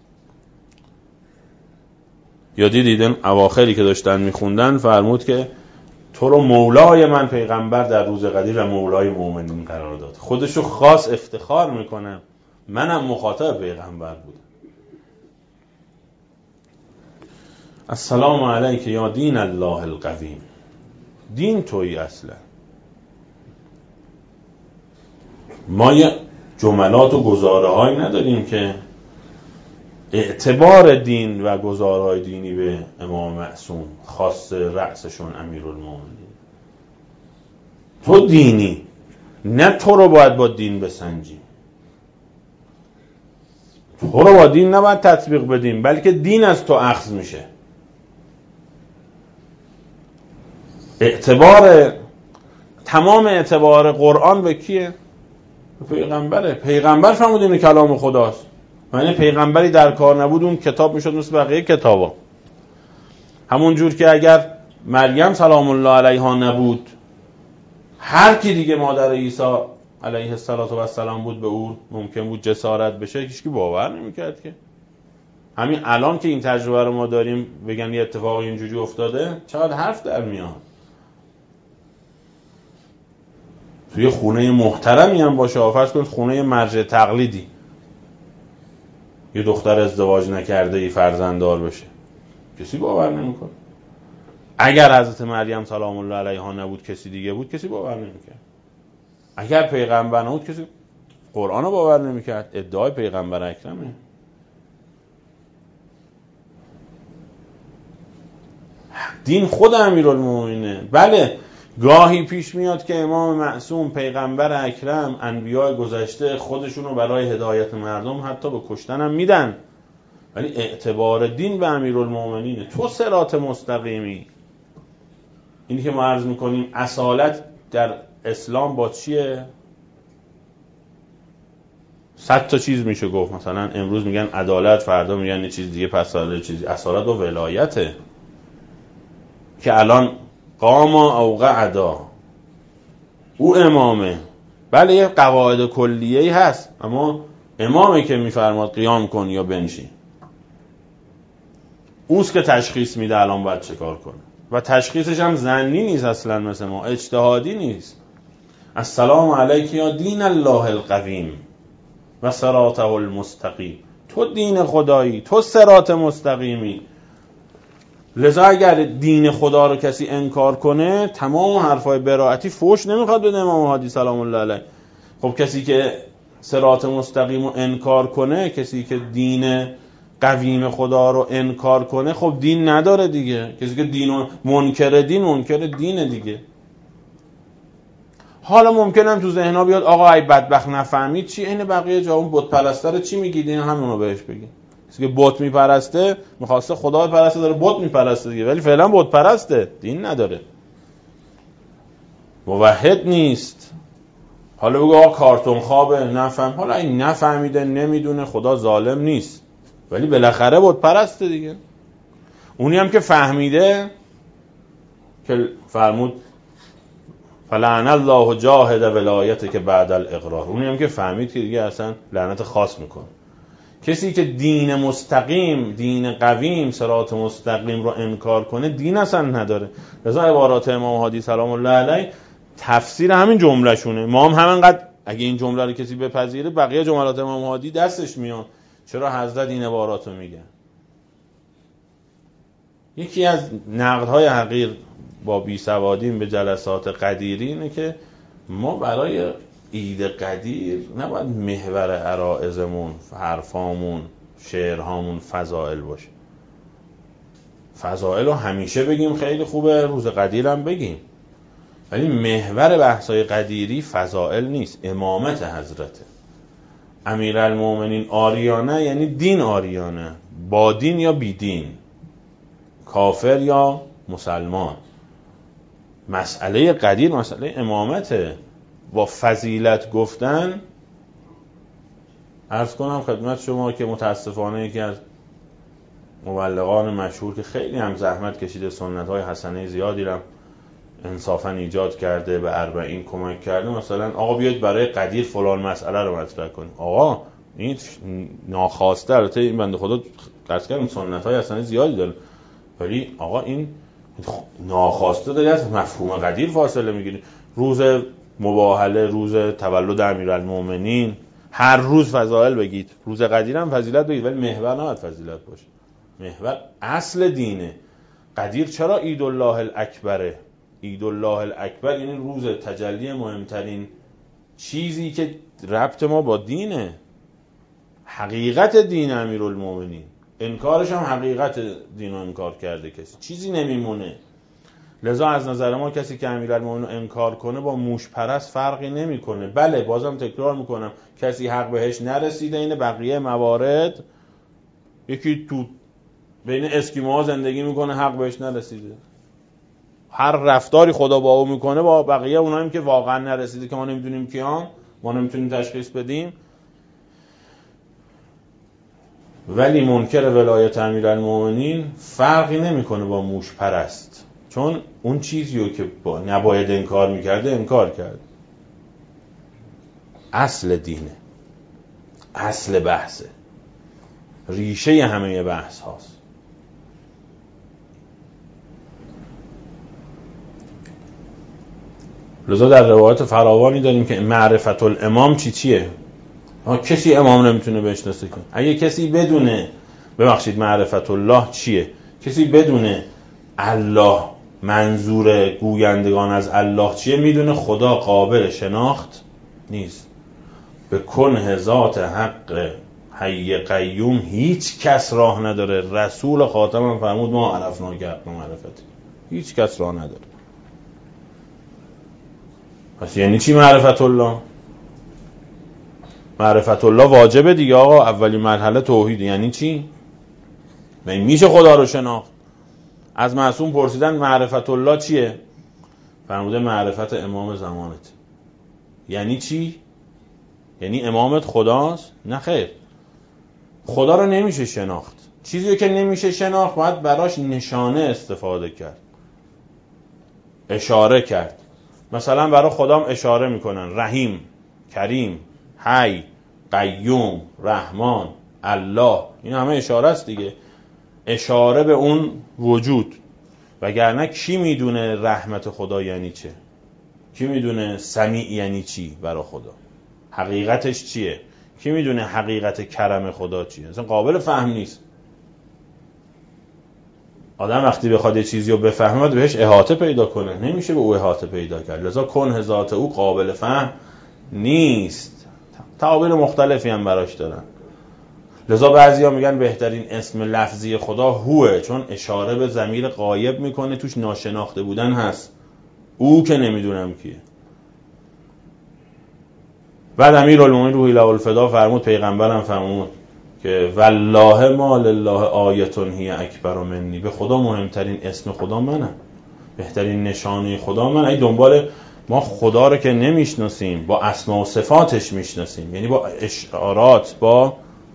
یا دیدین اواخری که داشتن میخوندن فرمود که تو رو مولای من پیغمبر در روز قدیر و مولای مؤمنین قرار داد. خودشو خاص افتخار میکنه منم مخاطب پیغمبر بودم. السلام علیک یا دین الله القویم، دین تویی اصلا. ما یه جملات و گزاره هایی نداریم که اعتبار دین و گزاره های دینی به امام معصوم خاص رأسشون امیرالمومنین. تو دینی، نه تو رو باید با دین بسنجیم، تو رو با دین نباید تطبیق بدیم بلکه دین از تو اخذ میشه. اعتبار تمام اعتبار قرآن به کیه؟ به پیغمبره. پیغمبر فرمود این کلام خداست. یعنی پیغمبری در کار نبود اون کتاب میشد مثل بقیه کتابا. همون جور که اگر مریم سلام الله علیها نبود، هر کی دیگه مادر عیسی علیه السلام بود به او ممکن بود جسارت بشه، هیچکی باور نمیکرد. که همین الان که این تجربه رو ما داریم بگن یه اتفاق اینجوری افتاده، چقدر حرف در میاد. توی خونه محترمی هم باشه، فرض کنید خونه مرجع تقلیدی، یه دختر ازدواج نکرده ای فرزنددار بشه، کسی باور نمیکنه. اگر حضرت مریم سلام الله علیها نبود کسی دیگه بود، کسی باور نمیکرد. اگر پیغمبر نبود کسی قرآن رو باور نمیکرد. ادعای پیغمبر اکرمه. دین خود امیرالمومنینه. بله گاهی پیش میاد که امام معصوم، پیغمبر اکرم، انبیاء گذشته خودشون رو برای هدایت مردم حتی به کشتن هم میدن، ولی اعتبار دین به امیرالمومنینه. تو صراط مستقیمی. اینی که ما عرض میکنیم اصالت در اسلام با چیه؟ صد تا چیز میشه گفت. مثلا امروز میگن عدالت، فردا میگن یه چیز دیگه، پس فردا چیزی. اصالت و ولایته که الان قاما او قعدا، او امامه. بله یه قواعد کلیه‌ای هست، اما امامه که میفرماد قیام کن یا بنشین. اوست که تشخیص میده الان باید چه کار کنه، و تشخیصش هم ظنی نیست اصلا، مثل ما اجتهادی نیست. السلام علیک یا دین الله القویم و صراطه المستقیم، تو دین خدایی، تو صراط مستقیمی. لذا اگر دین خدا رو کسی انکار کنه، تمام حرفای براءتی فوش نمیخواد بده امام هادی سلام الله علیه. خب کسی که صراط مستقیم رو انکار کنه، کسی که دین قویم خدا رو انکار کنه، خب دین نداره دیگه. کسی که دین منکر دین منکر دین دیگه. حالا ممکنه هم تو ذهنها بیاد آقا ای بدبخت نفهمید چی، این بقیه جا اون بت پرسته چی میگید، این همونو بهش بگید. کسی که بت میپرسته، میخواسته خدا بپرسته، داره بت میپرسته دیگه، ولی فعلا بت پرسته، دین نداره، موحد نیست. حالا بگو آقا کارتون خوابه، نفهم. حالا این نفهمیده، نمیدونه، خدا ظالم نیست، ولی بالاخره بت پرسته دیگه. اونی هم که فهمیده که فرمود فلعن الله جاهد ولایته که بعد الاقرار، اونی هم که فهمید که دیگه اصلا لعنت خاص میکنه. کسی که دین مستقیم، دین قویم، صراط مستقیم رو انکار کنه، دین اصلا نداره. لذا عبارات امام هادی سلام الله علیه تفسیر همین جمله شونه. ما هم همینقدر اگه این جمله رو کسی بپذیره، بقیه جملات امام هادی دستش میاد. چرا حضرت این عبارات رو میگه؟ یکی از نقدهای حقیر با بیسوادیم به جلسات قدیری اینه که ما برای عید قدیر نباید محور عرائزمون، حرفامون، شعرهامون فضائل باشه. فضائل رو همیشه بگیم خیلی خوبه، روز قدیر هم بگیم، ولی محور بحثای قدیری فضائل نیست، امامت حضرته. امیرالمومنین آریانه یعنی دین آریانه، با دین یا بی دین، کافر یا مسلمان. مسئله قدیر مسئله امامته. با فضیلت گفتن، عرض کنم خدمت شما که متاسفانه یکی از مبلغان مشهور که خیلی هم زحمت کشیده، سنت‌های حسنه زیادی رو انصافا ایجاد کرده، به اربعین کمک کرده، مثلا آقا بیاید برای قدیر فلان مسئله رو مطرح کنیم. آقا این ناخواسته، البته این بنده خدا درس کردم سنت‌های حسنه زیادی داره، ولی آقا این ناخواسته داری از مفهوم قدیر فاصله میگیری. روز مباهله، روز تولد امیرالمومنین، هر روز فضائل بگید، روز قدیر هم فضیلت بگید، ولی محور نباید فضیلت باشه. محور اصل دینه. قدیر چرا عید الله الاکبره؟ عید الله الاکبر یعنی روز تجلی مهمترین چیزی که ربط ما با دینه، حقیقت دین امیرالمومنین. انکارش هم حقیقت دین رو انکار کرده کسی، چیزی نمیمونه. لذا از نظر ما کسی که امیرالمومنین رو انکار کنه با موش پرست فرقی نمیکنه. بله بازم تکرار میکنم، کسی حق بهش نرسیده، این بقیه موارد یکی تو بین اسکیموها زندگی میکنه حق بهش نرسیده، هر رفتاری خدا با او میکنه با بقیه اوناییم که واقعا نرسیده که ما نمیدونیم کیان، ما نمیتونیم تشخیص بدیم. ولی منکر ولایت امیرالمومنین فرقی نمیکنه با موش پرست، چون اون چیزیو که با نباید انکار میکرده انکار کرد. اصل دینه، اصل بحثه، ریشه همه بحث هاست. لذا در روایات فراوانی داریم که معرفت الامام چی چیه؟ کسی امام نمیتونه بشناسه کنه. اگه کسی بدونه، ببخشید معرفت الله چیه؟ کسی بدونه الله، منظور گویندگان از الله چیه، میدونه خدا قابل شناخت نیست. به کنه ذات حق حی قیوم هیچ کس راه نداره. رسول خاتم هم فرمود ما عرفنا حق معرفت، هیچ کس راه نداره. پس یعنی چی معرفت الله؟ معرفت الله واجبه دیگه آقا، اولی مرحله توحید. یعنی چی؟ من میشه خدا رو شناخت. از معصوم پرسیدن معرفت الله چیه؟ فرموده معرفت امام زمانت. یعنی چی؟ یعنی امامت خداست؟ نه خیر، خدا رو نمیشه شناخت. چیزی که نمیشه شناخت باید براش نشانه استفاده کرد، اشاره کرد. مثلا برای خدام اشاره میکنن رحیم، کریم، حی، قیوم، رحمان، الله، این همه اشاره است دیگه، اشاره به اون وجود. وگرنه کی میدونه رحمت خدا یعنی چه؟ کی میدونه سمیع یعنی چی برای خدا؟ حقیقتش چیه؟ کی میدونه حقیقت کرم خدا چیه؟ اصلا قابل فهم نیست. آدم وقتی بخواد یه چیزی رو بفهمه باید بهش احاطه پیدا کنه، نمیشه به او احاطه پیدا کرد. لذا کنه ذات او قابل فهم نیست. تعابیر مختلفی هم براش دارن. لذا بعضیا میگن بهترین اسم لفظی خدا هوه، چون اشاره به ضمیر غایب میکنه، توش ناشناخته بودن هست، او که نمیدونم کیه. بعد امیرالمومنین روحی له الفدا فرمود، پیغمبرم فرمود که والله ما لله آیتون هی اکبر منی، به خدا مهمترین اسم خدا منم، بهترین نشانه خدا من. ای دنبال ما خدا رو که نمیشناسیم، با اسما و صفاتش میشناسیم، یعنی با اشارات، با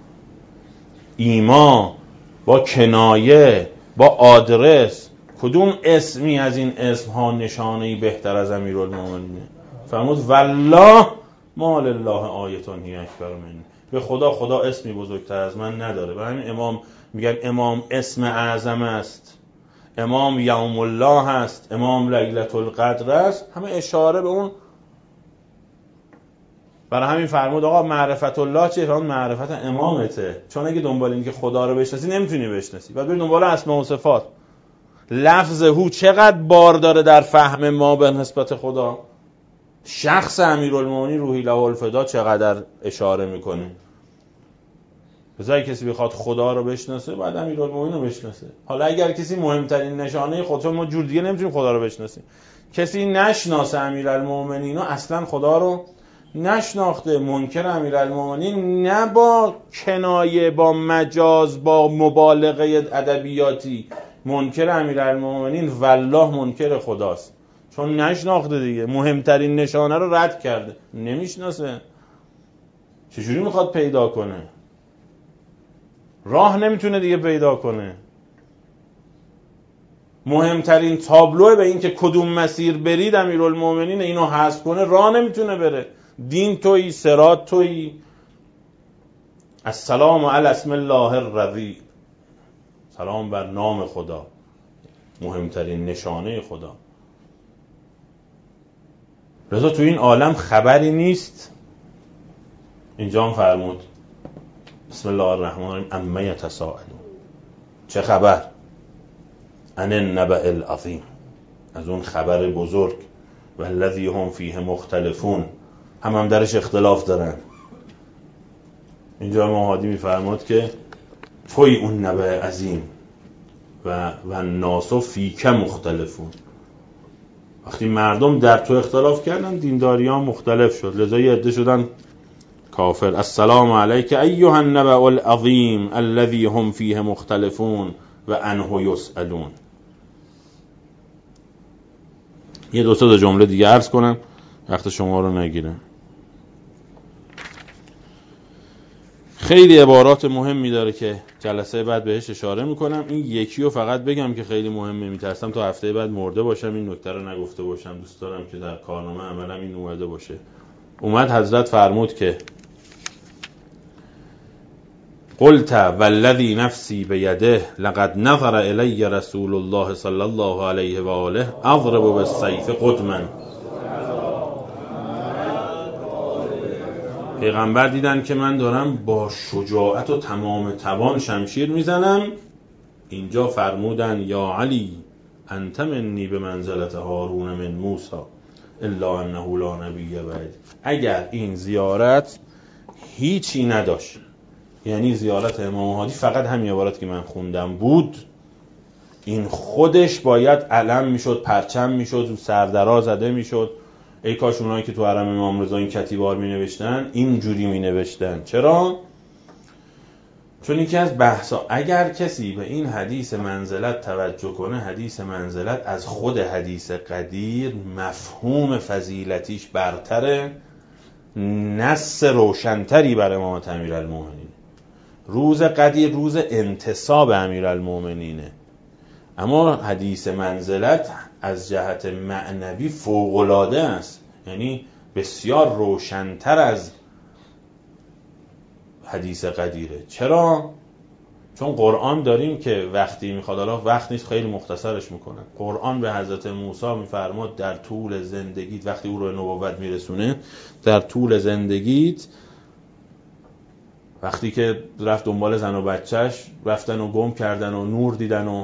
ایما، با کنایه، با آدرس. کدوم اسمی از این اسم ها نشانه‌ای بهتر از امیرالمومنین؟ فرمود والله ما لله آیتون هی اکبر منی، به خدا خدا اسمی بزرگتر از من نداره. برای همین امام میگن امام اسم اعظم است، امام یوم الله هست، امام لیلة القدر است، همه اشاره به اون. برای همین فرمود آقا معرفت الله چیه؟ فرمود معرفت امامته. چون اگه دنبال این که خدا رو بشناسی نمیتونی بشناسی، بعد بری دنبال اسما و صفات. لفظ هو چقدر بار داره در فهم ما به نسبت خدا؟ شخص امیرالمومنین روحی له الفدا چقدر اشاره میکنه؟ بذاری کسی بخواد خدا رو بشناسه بعد امیرالمومنین رو بشناسه. حالا اگر کسی مهمترین نشانه خدا، ما جور دیگه نمیتونیم خدا رو بشناسیم، کسی نشناسه امیرالمومنین رو اصلا خدا رو نشناخته. منکر امیرالمومنین نه با کنایه، با مجاز، با مبالغه ادبیاتی، منکر امیرالمومنین والله منکر خداست، چون نشناخته دیگه، مهمترین نشانه رو رد کرده، نمیشناسه. چجوری میخواد پیدا کنه؟ راه نمیتونه دیگه پیدا کنه. مهمترین تابلوه به این که کدوم مسیر برید امیرالمومنین اینو حذف کنه، راه نمیتونه بره. دین تویی، صراط تویی، السلام علی اسم الله الرضی، سلام بر نام خدا، مهمترین نشانه خدا. رضا تو این عالم خبری نیست، اینجا هم فرمود بسم الله الرحمن الرحیم اما یتساءلون، چه خبر؟ عن النبأ العظیم، از اون خبر بزرگ، والذی هم فیه مختلفون، هم هم درش اختلاف دارن. اینجا مهادی میفرماد که توی اون نبأ عظیم و و الناس فیک مختلفون. وقتی مردم در تو اختلاف کردن دینداریان مختلف شد، لذا یه عده شدن کافر. السلام علیک ایها النبأ العظیم الذی هم فیه مختلفون و عنه یسألون. یه دو تا جمله دیگه عرض کنم وقت شما رو نگیرم. خیلی عبارات مهمی داره که جلسه بعد بهش اشاره میکنم. این یکی رو فقط بگم که خیلی مهمه، میترسم تا هفته بعد مرده باشم این نکته رو نگفته باشم. دوست دارم که در کارنامه عملم این اومده باشه. اومد حضرت فرمود که قلت والذی نفسی بیده لقد نظر الی رسول الله صلی الله علیه و آله اضرب بالسیف قدما. پیغمبر دیدن که من دارم با شجاعت و تمام توان شمشیر میزنم. اینجا فرمودن یا علی انت منی به منزلت هارون من موسی الا انه لا نبی بعد. اگر این زیارت هیچی نداشت، یعنی زیارت امام هادی فقط همین عبارت که من خوندم بود، این خودش باید علم میشد، پرچم میشد، سردرا زده میشد. ای کاش اونایی که تو حرم امام رضا این کتیبار می نوشتن اینجوری می نوشتن. چرا؟ چون یکی از بحثا، اگر کسی به این حدیث منزلت توجه کنه، حدیث منزلت از خود حدیث قدیر مفهوم فضیلتیش برتره، نص روشنتری بر امامت امیرالمومنین. روز قدیر روز انتصاب امیرالمومنینه، اما حدیث منزلت از جهت معنوی فوق‌العاده است، یعنی بسیار روشنتر از حدیث قدیره. چرا؟ چون قرآن داریم که وقتی میخواد، حالا وقت نیست خیلی مختصرش میکنم، قرآن به حضرت موسی میفرماد در طول زندگیت، وقتی او رو نبوت میرسونه، در طول زندگیت، وقتی که رفت دنبال زن و بچهش، رفتن و گم کردن و نور دیدن و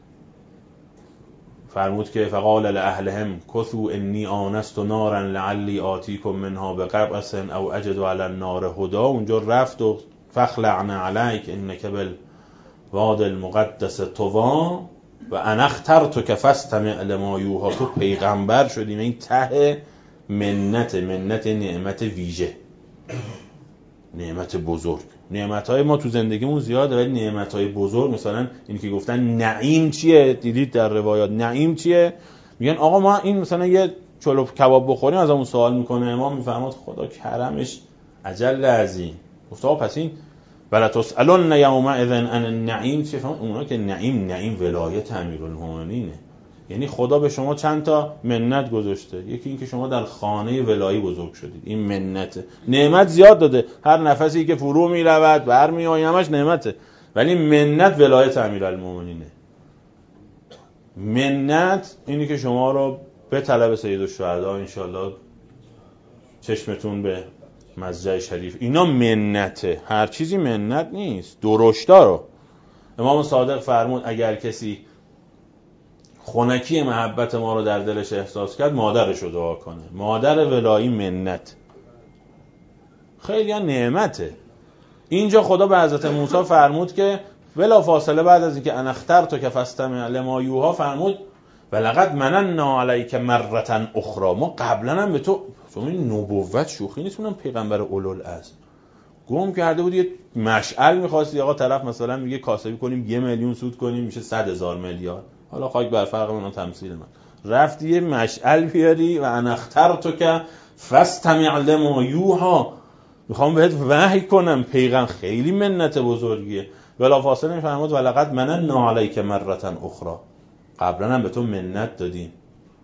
فرمود که فقال لأهلهم کثوا انی آنست نارا لعلی آتیکم منها بقبس او اجد علی النار هدی. اونجا رفت و فخلعنا علیک انک بالواد المقدس طوی و انا اخترتک فاستمع لما یوحی. تو پیغمبر شدیم. این ته منت، منت نعمت ویژه، نعمت بزرگ. نعمت‌های ما تو زندگیمون زیاده، ولی نعمت‌های بزرگ مثلا این که گفتن نعیم چیه، دیدید در روایات نعیم چیه؟ میگن آقا ما این مثلا یه چلو کباب بخوریم، از همون سوال میکنه امام، میفهمد خدا کرمش عجل عظیم. گفت آقا پس این ولا تسألن یومئذ عن النعیم چیه؟ فهم اونا که نعیم، نعیم ولایت امیرالمومنینه. یعنی خدا به شما چند تا منت گذاشته. یکی این که شما در خانه ولایی بزرگ شدید، این منته. نعمت زیاد داده، هر نفسی که فرو می رود برمی آید همش نعمته، ولی منت ولایت امیرالمومنینه. منت اینی که شما رو به طلب سید الشهدا انشالله چشمتون به مزجع شریف، اینا منته، هر چیزی منت نیست. درشتا رو امام صادق فرمود اگر کسی خنکی محبت ما رو در دلش احساس کرد، مادرش رو دعا کنه. مادر ولایی منت، خیلی نعمته. اینجا خدا به حضرت موسی فرمود که بلا فاصله بعد از اینکه انا اخترتک فاستمع لما یوحی فرمود ولقد مننا علیک مرة اخرى، ما قبلا هم به تو، چون این نبوت شوخی نیست، اونم پیغمبر اولوالعزم گم کرده بود، یه مشعل می‌خواستی آقا طرف مثلا میگه کاسبی کنیم یه میلیون سود کنیم میشه صد هزار میلیارد، حالا خاک بر فرق من تمثیل من، رفتی یه مشعل بیاری و انا اخترتک فاستمع لما یوحی، میخوام بهت وحی کنم. پیغام خیلی منت بزرگیه. بلافاصله میفرماد ولقد مننا علیک مرة اخرى، قبلا هم به تو منت دادیم.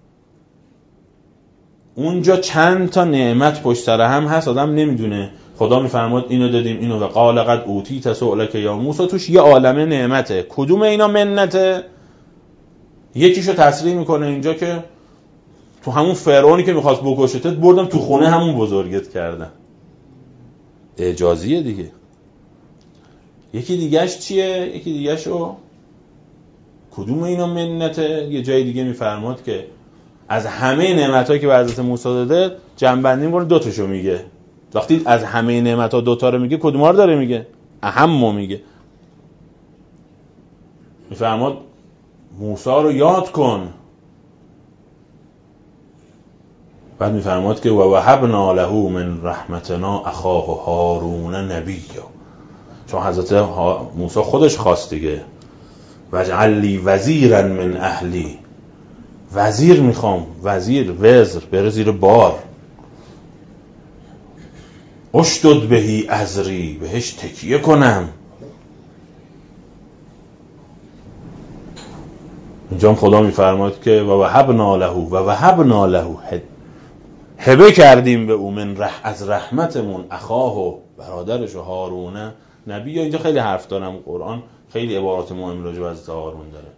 اونجا چند تا نعمت پشت سر هم هست، آدم نمیدونه. خدا میفرماد اینو دادیم اینو، و قال قد اوتیت سؤلک یا موسی، توش یه عالمه نعمته. کدوم اینا منته؟ یکیشو تصریح میکنه اینجا که تو همون فرعونی که میخواست بکشتت بردم تو خونه همون بزرگت کردم، اعجازیه دیگه. یکی دیگهش چیه؟ یکی دیگهشو کدوم اینا منته؟ یه جای دیگه میفرماد که از همه نعمتایی که به حضرت موسی داده جنبندی میکنه، دو تاشو میگه. وقتی از همه نعمت‌ها دو تا رو میگه، کدوم‌ها رو داره میگه؟ اهمو میگه. میفرماد موسی رو یاد کن. بعد میفرماد که و وهبنا له من رحمتنا اخاه هارون نبیا، چون حضرت موسی خودش خواست دیگه، واجعل لی وزیرا من اهلی، وزیر میخوام، وزیر، وزر، بره زیر بار. اشدد بهی ازری، بهش تکیه کنم. اینجا خدا میفرماد که و وهبنا له و وهبنا له، هبه کردیم به او من رح از رحمتمون اخاه و برادرش و هارون نبی. اینجا خیلی حرف دارم، قرآن خیلی عبارات مهم راجع به حضرت هارون داره.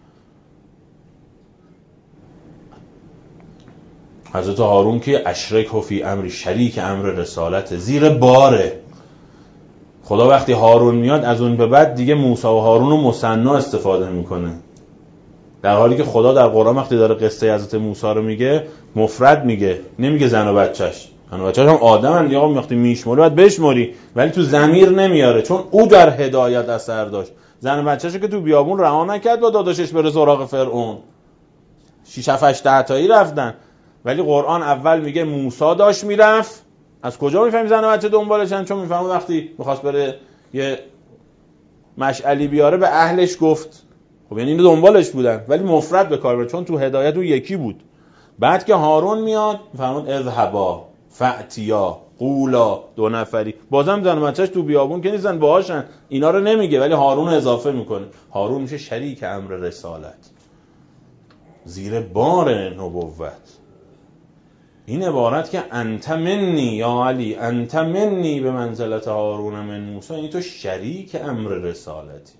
حضرت هارون که اشرک فی امری، شریک امر رسالت، زیر باره. خدا وقتی هارون میاد از اون به بعد دیگه موسی و هارون رو مثنا استفاده میکنه، در حالی که خدا در قرآن وقتی داره قصه حضرت موسی رو میگه مفرد میگه، نمیگه زن و بچهش. زن و بچهش هم آدمن دیگه، وقتی میشموری باید بشموری، ولی تو ضمیر نمیاره، چون او در هدایت اثر داشت. زن و بچه‌شو که تو بیابون رها نکرد با داداشش بره سراغ فرعون، شش هفت ده تایی رفتن، ولی قرآن اول میگه موسی داشت میرفت. از کجا میفهمی زن و بچه دنبالشن؟ چون میفهمه وقتی میخواست بره یه مشعلی بیاره به اهلش گفت، خب یعنی اینو دنبالش بودن، ولی مفرد به کار بره، چون تو هدایت اون یکی بود. بعد که هارون میاد میفرمون اذهبا فأتیا قولا، دو نفری، بازم زن و بچه‌ش تو بیابون که نیستن باهاشن، اینا رو نمیگه، ولی هارون اضافه میکنه. هارون میشه شریک امر رسالت، زیر بار نبوت. این عبارت که انت منی یا علی، انت منی به منزلت هارون من موسی، یعنی تو شریک امر رسالتی.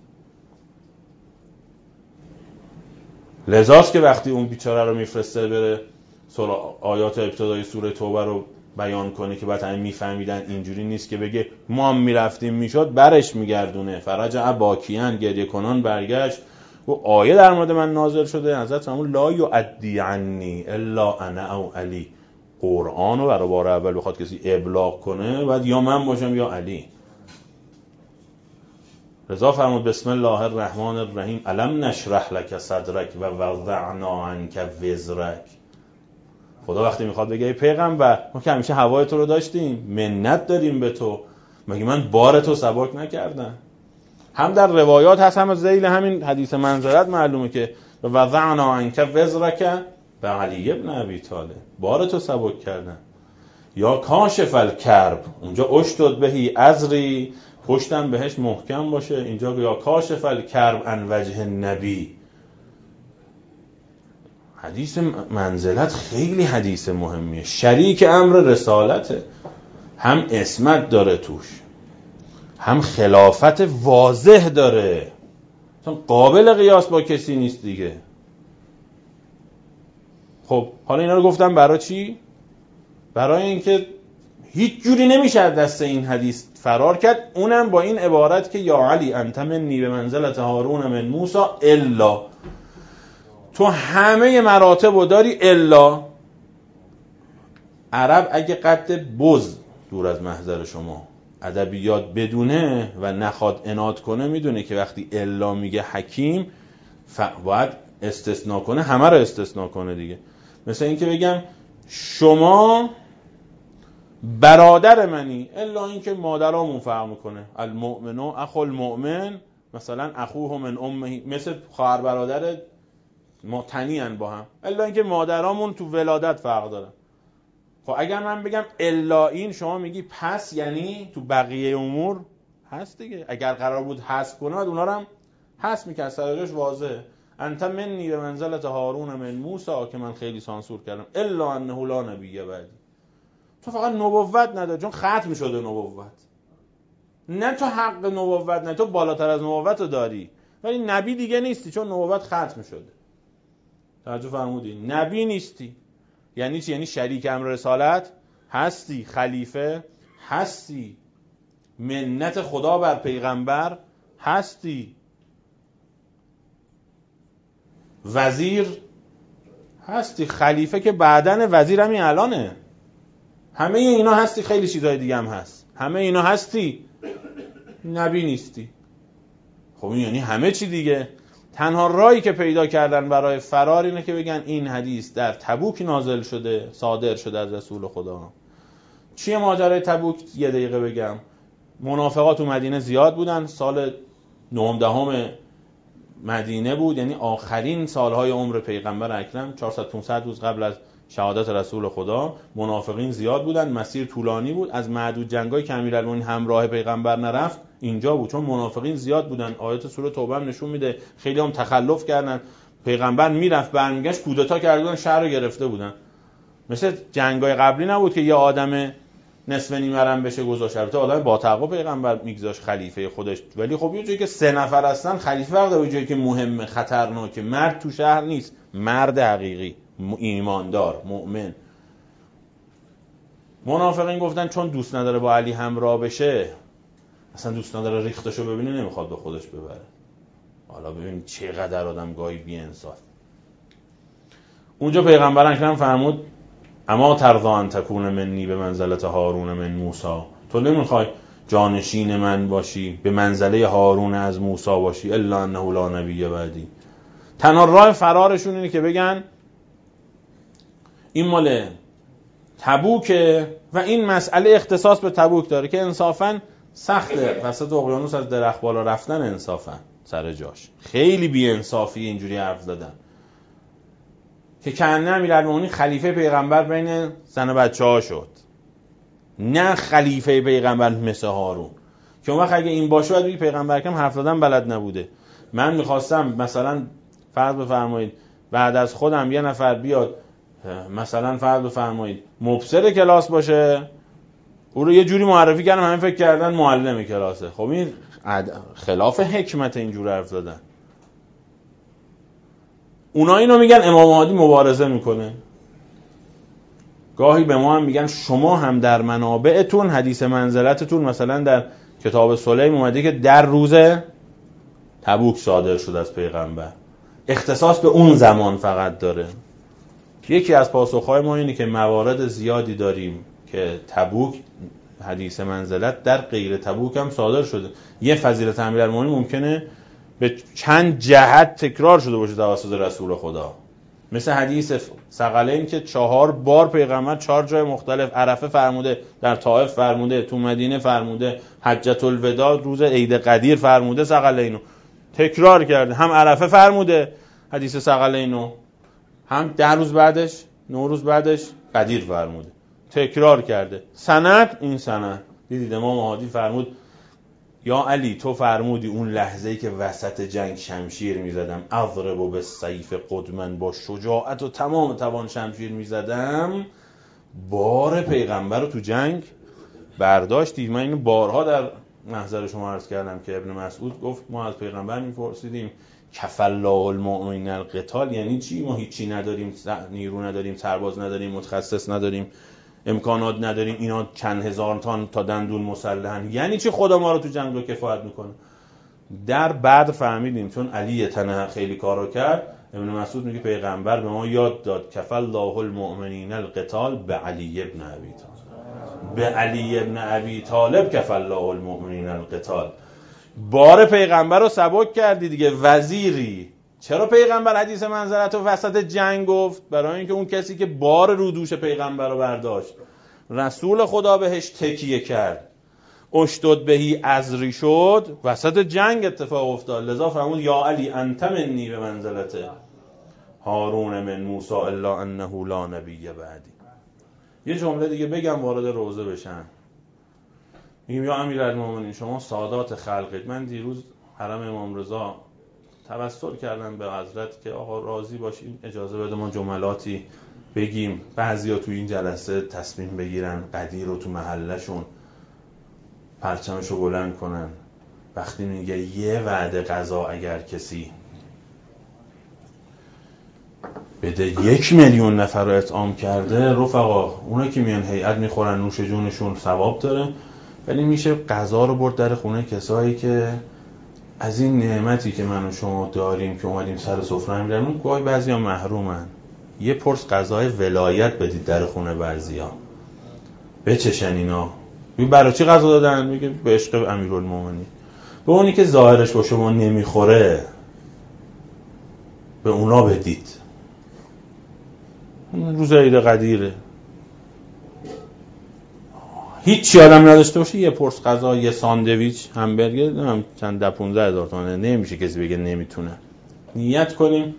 لذاست که وقتی اون بیچاره رو میفرسته بره آیات ابتدای سوره توبه رو بیان کنه که بعد همین میفهمیدن اینجوری نیست که بگه ما هم میرفتیم میشد، برش میگردونه. فرجع باکیان، گریه کنان برگشت و آیه در مورد من نازل شده، حضرت فرمود لا یؤدی عنی الا انا او علی. قرآن رو برای بار اول بخواد کسی ابلاغ کنه بعد یا من باشم یا علی. رضا فرمود بسم الله الرحمن الرحیم الم نشرح لک صدرک و وضعنا عنک وزرک. خدا وقتی میخواد بگه ای پیغمبر ما که همیشه هوای تو رو داشتیم، منت داریم به تو، مگه من بار تو سبک نکردم؟ هم در روایات هست، هم از ذیل همین حدیث منزلت معلومه که وضعنا عنک وزرک به علی ابن ابی طالب، بار تو سبک کردن. یا کاشف الکرب، اونجا اشدد بهی ازری، پشتم بهش محکم باشه. اینجا یا کاشف الکرب عن وجه نبی. حدیث منزلت خیلی حدیث مهمیه، شریک امر رسالته، هم اسمت داره توش، هم خلافت واضح داره، چون قابل قیاس با کسی نیست دیگه. خب حالا اینا رو گفتم برای چی؟ برای اینکه هیچ جوری نمیشه دست این حدیث فرار کرد، اونم با این عبارت که یا علی انت منی به منزلت هارون من موسی الا. تو همه مراتب رو داری الا. عرب اگه قد بز دور از محضر شما ادبیات بدونه و نخواد عناد کنه، میدونه که وقتی الا میگه حکیم باید استثناء کنه، همه رو استثناء کنه دیگه. مثل این که بگم شما برادر منی، الا این که مادرامون فرق میکنه. المؤمن اخو المؤمن، مثلا اخوه من امه، مثل خواهر برادر ما تنیان با هم، الا این که مادرامون تو ولادت فرق دارن. خب اگر من بگم الا این، شما میگی پس یعنی تو بقیه امور هست دیگه. اگر قرار بود حذف کنه بعد اونا رو هم حذف میکرد، سرجاش واضحه. انت منی به منزلت هارون من موسی، که من خیلی سانسور کردم، الا انه لا نبی بعدی. تو فقط نبوت نداری چون ختم شده نبوت، نه تو حق نبوت نه، تو بالاتر از نبوت رو داری ولی نبی دیگه نیستی چون نبوت ختم شده. توجه فرمودی؟ نبی نیستی یعنی چی؟ یعنی شریک امر رسالت هستی، خلیفه هستی، منت خدا بر پیغمبر هستی، وزیر هستی. خلیفه که بعدن، وزیر همین الانه. همه اینا هستی، خیلی چیزای دیگه هم هست. همه اینا هستی، نبی نیستی. خب این یعنی همه چی دیگه. تنها راهی که پیدا کردن برای فرار اینه که بگن این حدیث در تبوک نازل شده، صادر شده از رسول خدا. چیه ماجرای تبوک؟ یه دقیقه بگم. منافقات تو مدینه زیاد بودن، سال نهم دهم مدینه بود، یعنی آخرین سالهای عمر پیغمبر اکرم، چهارصد پانصد روز قبل از شهادت رسول خدا. منافقین زیاد بودن، مسیر طولانی بود. از معدود جنگای که امیرالمومنین همراه پیغمبر نرفت اینجا بود، چون منافقین زیاد بودن. آیات سوره توبه هم نشون میده خیلی هم تخلف کردن. پیغمبر میرفت برمیگشت کودتا کرده بودن، شهر رو گرفته بودن. مثل جنگای قبلی نبود که یه آدم نصف نیمه‌رم بشه گذاشت. البته آدم با تقوا پیغمبر میگذاشت خلیفه خودش، ولی خب یه جایی که سه نفر هستن خلیفه وقت یه جایی که مهمه، خطرناکه، مرد تو شهر نیست، مرد حقیقی، ایماندار، مؤمن. منافقین گفتن چون دوست نداره با علی همراه بشه، اصلا دوست نداره ریختشو ببینه، نمیخواد به خودش ببره. حالا ببین چقدر آدم گاهی بی انصاف. اونجا پیغمبر اکرم فرمود اما ترضا ان تکون منی به منزلت هارون من موسی، تو نمیخوای جانشین من باشی، به منزله هارون از موسی باشی، الا انه لا نبی بعدی. تنها راه فرارشون اینه که بگن این مال تبوکه و این مسئله اختصاص به تبوک داره، که انصافاً سخته وسط اقیانوس از درخت بالا رفتن، انصافاً سر جاش. خیلی بی انصافی اینجوری حرف زدن که کنه امیرالمومنین خلیفه پیغمبر بین زن و بچه ها شد، نه خلیفه پیغمبر مثل هارون. که اون وقت اگه این باشه باید بگی پیغمبر کم حرف زدن بلد نبوده. من میخواستم مثلا فرض بفرمایید بعد از خودم یه نفر بیاد مثلا فرض بفرمایید مبصر کلاس باشه، او رو یه جوری معرفی کردم همین فکر کردن معلم کلاسه. خب این خلاف حکمت اینجور حرف زدن. اونا اینو میگن امام مهدی مبارزه میکنه. گاهی به ما هم میگن شما هم در منابعتون حدیث منزلتتون مثلا در کتاب سلیم اومده که در روز تبوک صادر شد از پیغمبر، اختصاص به اون زمان فقط داره. یکی از پاسخهای ما اینه که موارد زیادی داریم که تبوک حدیث منزلت در غیر تبوک هم صادر شده. یه فضیلت امیرالمومنین ممکنه به چند جهت تکرار شده باشه توسط رسول خدا، مثل حدیث ثقلین که چهار بار پیغمبر چهار جای مختلف، عرفه فرموده، در طائف فرموده، تو مدینه فرموده، حجۃ الوداع روز عید قدیر فرموده، ثقلینو تکرار کرده. هم عرفه فرموده حدیث ثقلینو، هم ده روز بعدش، نه روز بعدش قدیر فرموده، تکرار کرده. سند این سند دیدید امام مهدی فرمود یا علی تو فرمودی اون لحظه‌ای که وسط جنگ شمشیر می‌زدم، اضرب بالسیف قدما، با شجاعت و تمام توان شمشیر می‌زدم، بار پیغمبر رو تو جنگ برداشتی. من اینو بارها در محضر شما عرض کردم که ابن مسعود گفت ما از پیغمبر می‌پرسیدیم کفالله المؤمنین القتال، یعنی چی؟ ما هیچی نداریم، نیرو نداریم، سرباز نداریم، متخصص نداریم، امکانات نداریم، اینا چند هزار تن تا دندون مسلحن، یعنی چی خدا ما رو تو جنگ رو کفایت میکنه؟ در بعد فهمیدیم چون علی تنه خیلی کارو کرد، ابن مسعود میگه پیغمبر به ما یاد داد کفل الله المؤمنین القتال به علی ابن ابی طالب، به علی ابن ابی طالب کفل الله المؤمنین القتال. بار پیغمبر رو سبک کردی دیگه، وزیری. چرا پیغمبر حدیث منزلت رو وسط جنگ گفت؟ برای اینکه اون کسی که بار رو دوش پیغمبر رو برداشت رسول خدا بهش تکیه کرد، اشتد بهی ازری شد، وسط جنگ اتفاق افتاد. لذا فرمود یا علی انت منی به منزلته هارون من موسی الا انه لا نبی بعدی. یه جمله دیگه بگم وارد روزه بشن. میگم یا امیرالمومنین شما سادات خلقید. من دیروز حرم امام رضا توسل کردم به حضرت که آقا راضی باشین اجازه بده ما جملاتی بگیم. بعضیا تو این جلسه تصمیم بگیرن قدیر رو تو محلشون پرچمشو بلند کنن. وقتی میگه یه وعده غذا اگر کسی بده یک میلیون نفر رو اطعام کرده، رفقا اونا که میان هیئت میخورن نوش جونشون ثواب داره، ولی میشه غذا رو برد در خونه کسایی که از این نعمتی که من و شما داریم که اومدیم سر سفره میرن، اون گاهی بعضیا محرومن. یه پرس غذای ولایت بدید در خونه بعضیا بچشن اینا. میگه برای چی غذا دادن؟ میگه به عشق امیرالمومنین. به اونی که ظاهرش با شما نمیخوره به اونا بدید. روز عید قدیره، هیچ آدم نداشته باشه یه پرس غذا، یه ساندویچ، همبرگر، نمیدونم چند ده پونزده هزار تومانه. نمیشه کسی بگه نمیتونه. نیت کنیم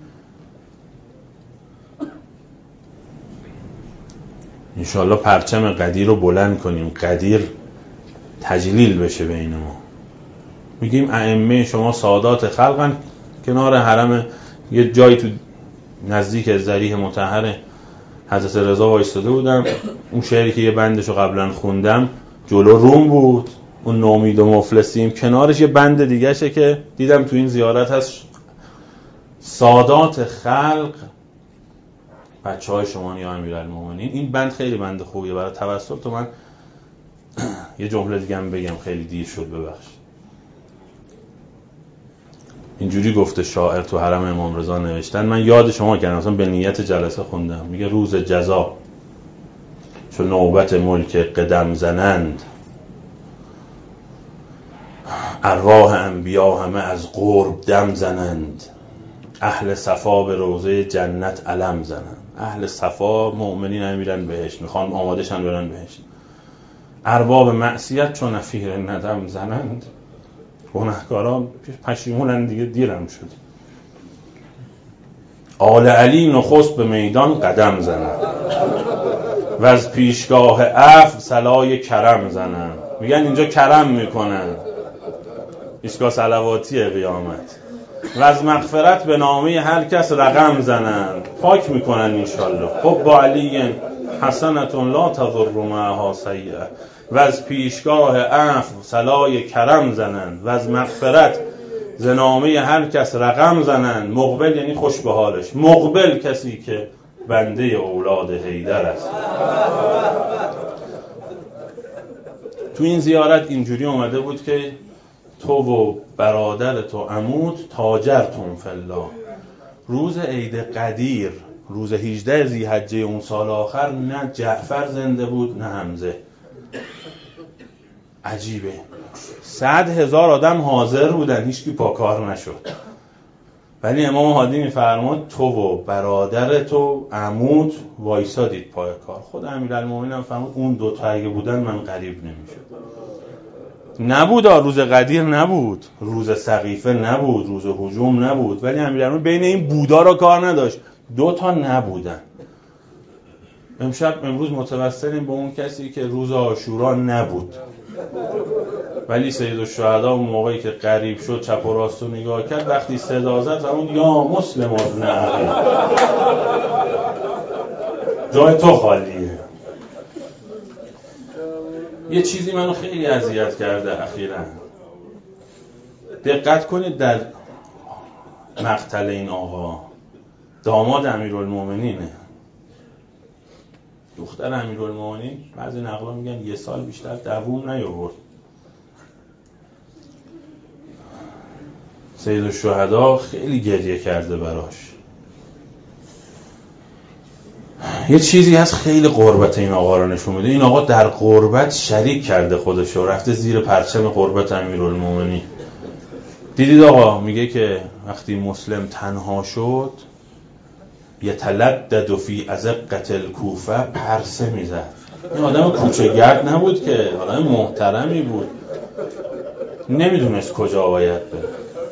انشالله پرچم قدیر رو بلند کنیم، قدیر تجلیل بشه بین ما. میگیم ائمه شما سادات خلقن، کنار حرم یه جایی تو نزدیک ضریح مطهر حضرت رضا وایستاده بودم. اون شعری که یه بندشو قبلا خوندم جلو روم بود، اون نومید و مفلسیم، کنارش یه بند دیگه شه که دیدم تو این زیارت هست، سادات خلق بچه های شما یا امیرالمومنین. این بند خیلی بند خوبیه برای توسل. تو من یه جمله دیگه هم بگم، خیلی دیر شد ببخش. اینجوری گفته شاعر تو حرم امام رضا نوشتن، من یاد شما کردم اصلا به نیت جلسه خوندم. میگه روز جزا چو نوبت ملک قدم زنند، ارواح انبیا همه از قرب دم زنند، اهل صفا به روضه جنت علم زنند. اهل صفا مؤمنین هم میرن بهشت، میخوان آمادهشن برن بهشت. ارباب معصیت چون نفیر ندم زنند، گناهکاران پشیمونن دیگه دیرم شد. آل علی نخست به میدان قدم زنند، و از پیشگاه عفو صلای کرم زنند. میگن اینجا کرم میکنن، پیشگاه صلواتی قیامت. و از مغفرت به نامه هر کس رقم زنند، پاک میکنن انشالله. خب با علی حسنتون لا تضر معها سیئه. و از پیشگاه عفو صلای کرم زنند، و از مغفرت ز نامه هر کس رقم زنند. مقبل یعنی خوش به حالش، مقبل کسی که بنده اولاد حیدر است. تو این زیارت اینجوری اومده بود که تو و برادر تو عمود تاجرتون فلا. روز عید قدیر، روز هجده ذی‌حجه اون سال آخر، نه جعفر زنده بود نه حمزه. عجیبه، صد هزار آدم حاضر بودن، هیچکی پاکار نشد. ولی امام هادی میفرماد تو و برادر تو عمود وایسادید پای کار. خود امیرالمومنین هم فرمود اون دو تا اگه بودن من غریب نمیشد. نبود روز قدیر، نبود روز سقیفه، نبود روز هجوم، نبود، ولی امیرالمومنین بین این بودا را کار نداشت. دو تا نبودن. امشب امروز متوسلیم به اون کسی که روز عاشورا نبود، ولی سید الشهدا اون موقعی که غریب شد چپ و راست رو نگاه کرد، وقتی صدا زد اون یا مسلم ابن عقیل جای تو خالیه. یه چیزی منو خیلی اذیت کرده اخیراً. دقت کنید در مقتل این آقا، داماد امیرالمومنینه، دختر امیرالمومنین. بعضی نقلا میگن یه سال بیشتر دووم نیاورد. سید الشهدا خیلی گریه کرده براش. یه چیزی هست خیلی غربت این آقا رو نشون میده. این آقا در غربت شریک کرده خودشو، رفته زیر پرچم غربت امیرالمومنین. دیدید آقا میگه که وقتی مسلم تنها شد یتلدد فی ازقة الکوفه، پرسه میزد. این آدم کوچه‌گرد نبود که، آدم محترمی بود، نمیدونست کجا باید بره.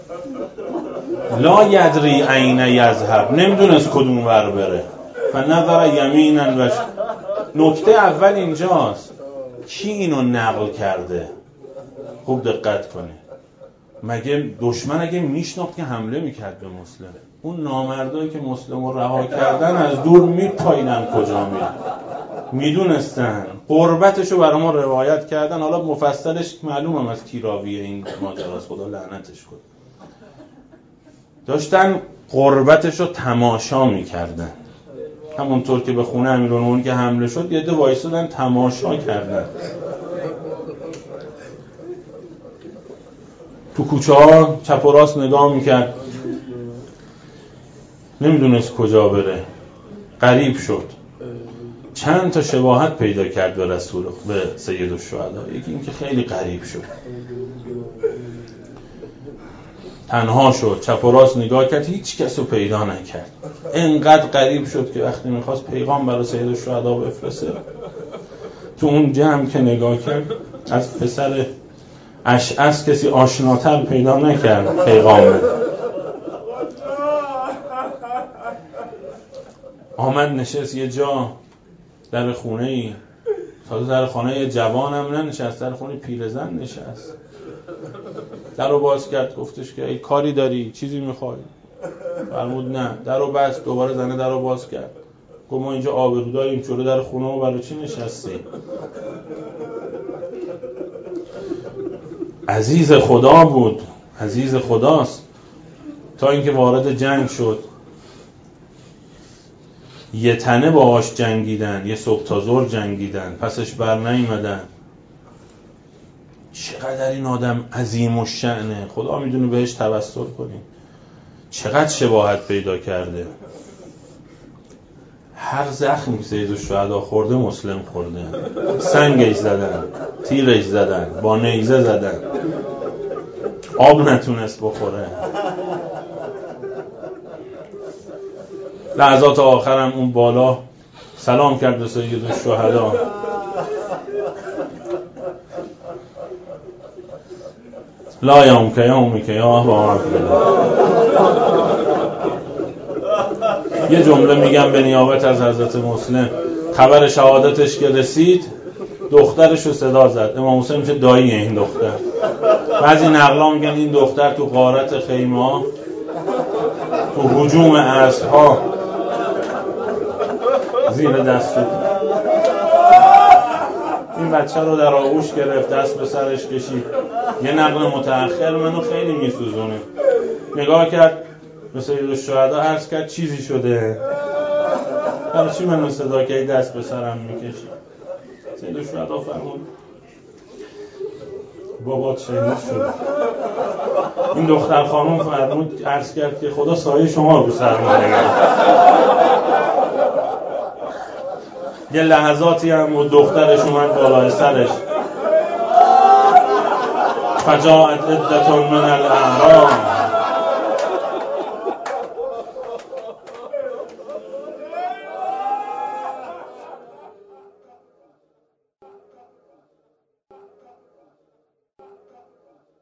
لا یدری این یذهب، نمیدونست کدوم ور بره. فنظر یمینا و ش... نکته اول اینجاست، کی اینو نقل کرده؟ خوب دقت کنید. مگه دشمن اگه میشناخت که حمله میکرد به مسلم؟ اون نامردایی که مسلم رو رها کردن از دور میپاییدن کجا میره، میدونستن. قربتشو برای ما روایت کردن. حالا مفصلش معلومم از کی راویه این ماجراست، خدا لعنتش کنه. داشتن قربتشو تماشا میکردن، همونطور که به خونه امیرالمومنین که حمله شد یه عده وایسادن تماشا کردن. تو کوچه ها چپ و راست نگاه میکرد، نمیدونست کجا بره. غریب شد. چند تا شباهت پیدا کرد به رسول، به سید الشهدا. یکی این که خیلی غریب شد، تنها شد، چپ و راست نگاه کرد، هیچ کس رو پیدا نکرد. انقدر غریب شد که وقتی میخواست پیغام برای سید الشهدا بفرسته، تو اون جمع که نگاه کرد از پسر اشعث کسی آشناتر پیدا نکرد پیغام بده. آمد نشست یه جا در خونه ای، تازه در خانه یه جوان هم ننشست، در خونه پیرزن نشست. در رو باز کرد، گفتش که ای کاری داری؟ چیزی میخوای؟ فرمود نه. در رو بست، دوباره زنه در رو باز کرد، گفت ما اینجا آبرو داریم، جلو در خونه ما برای چی نشستی؟ عزیز خدا بود، عزیز خداست. تا اینکه وارد جنگ شد، یه تنه باهاش جنگیدن، یه صبح تا ظهر جنگیدن، پسش بر نیومدن. چقدر این آدم عظیم الشأنه، خدا میدونه بهش توسل کنیم. چقدر شباهت پیدا کرده. هر زخمی که سید الشهدا خورده مسلم خورده. سنگش زدن، تیرش زدن، با نیزه زدن، آب نتونست بخوره. لحظات آخرم اون بالا سلام کرد به سید الشهدا. لا یوم که یومی که یا با یه جمله میگم به نیابت از حضرت مسلم. خبر شهادتش که رسید، دخترش رو صدا زد. امام حسین میشه دایی این دختر. بعضی نقلا میگن این دختر تو غارت خیمه ها، تو هجوم اسب‌ها زیر دست بود. این بچه رو در آغوش گرفت، دست به سرش کشید. یه نقل متأخر منو خیلی میسوزونه. نگاه کرد به سید الشهدا، عرض کرد چیزی شده؟ برای چی منو صدا کردی دست به سرم میکشی؟ سید الشهدا فرمود بابات شهید شد. این دختر خانم فرمود، عرض کرد که خدا سایه شما رو سر ما نگه. یه لحظاتی هم و دخترش اومد بالای سرش. فجاءت عدة من الأعراب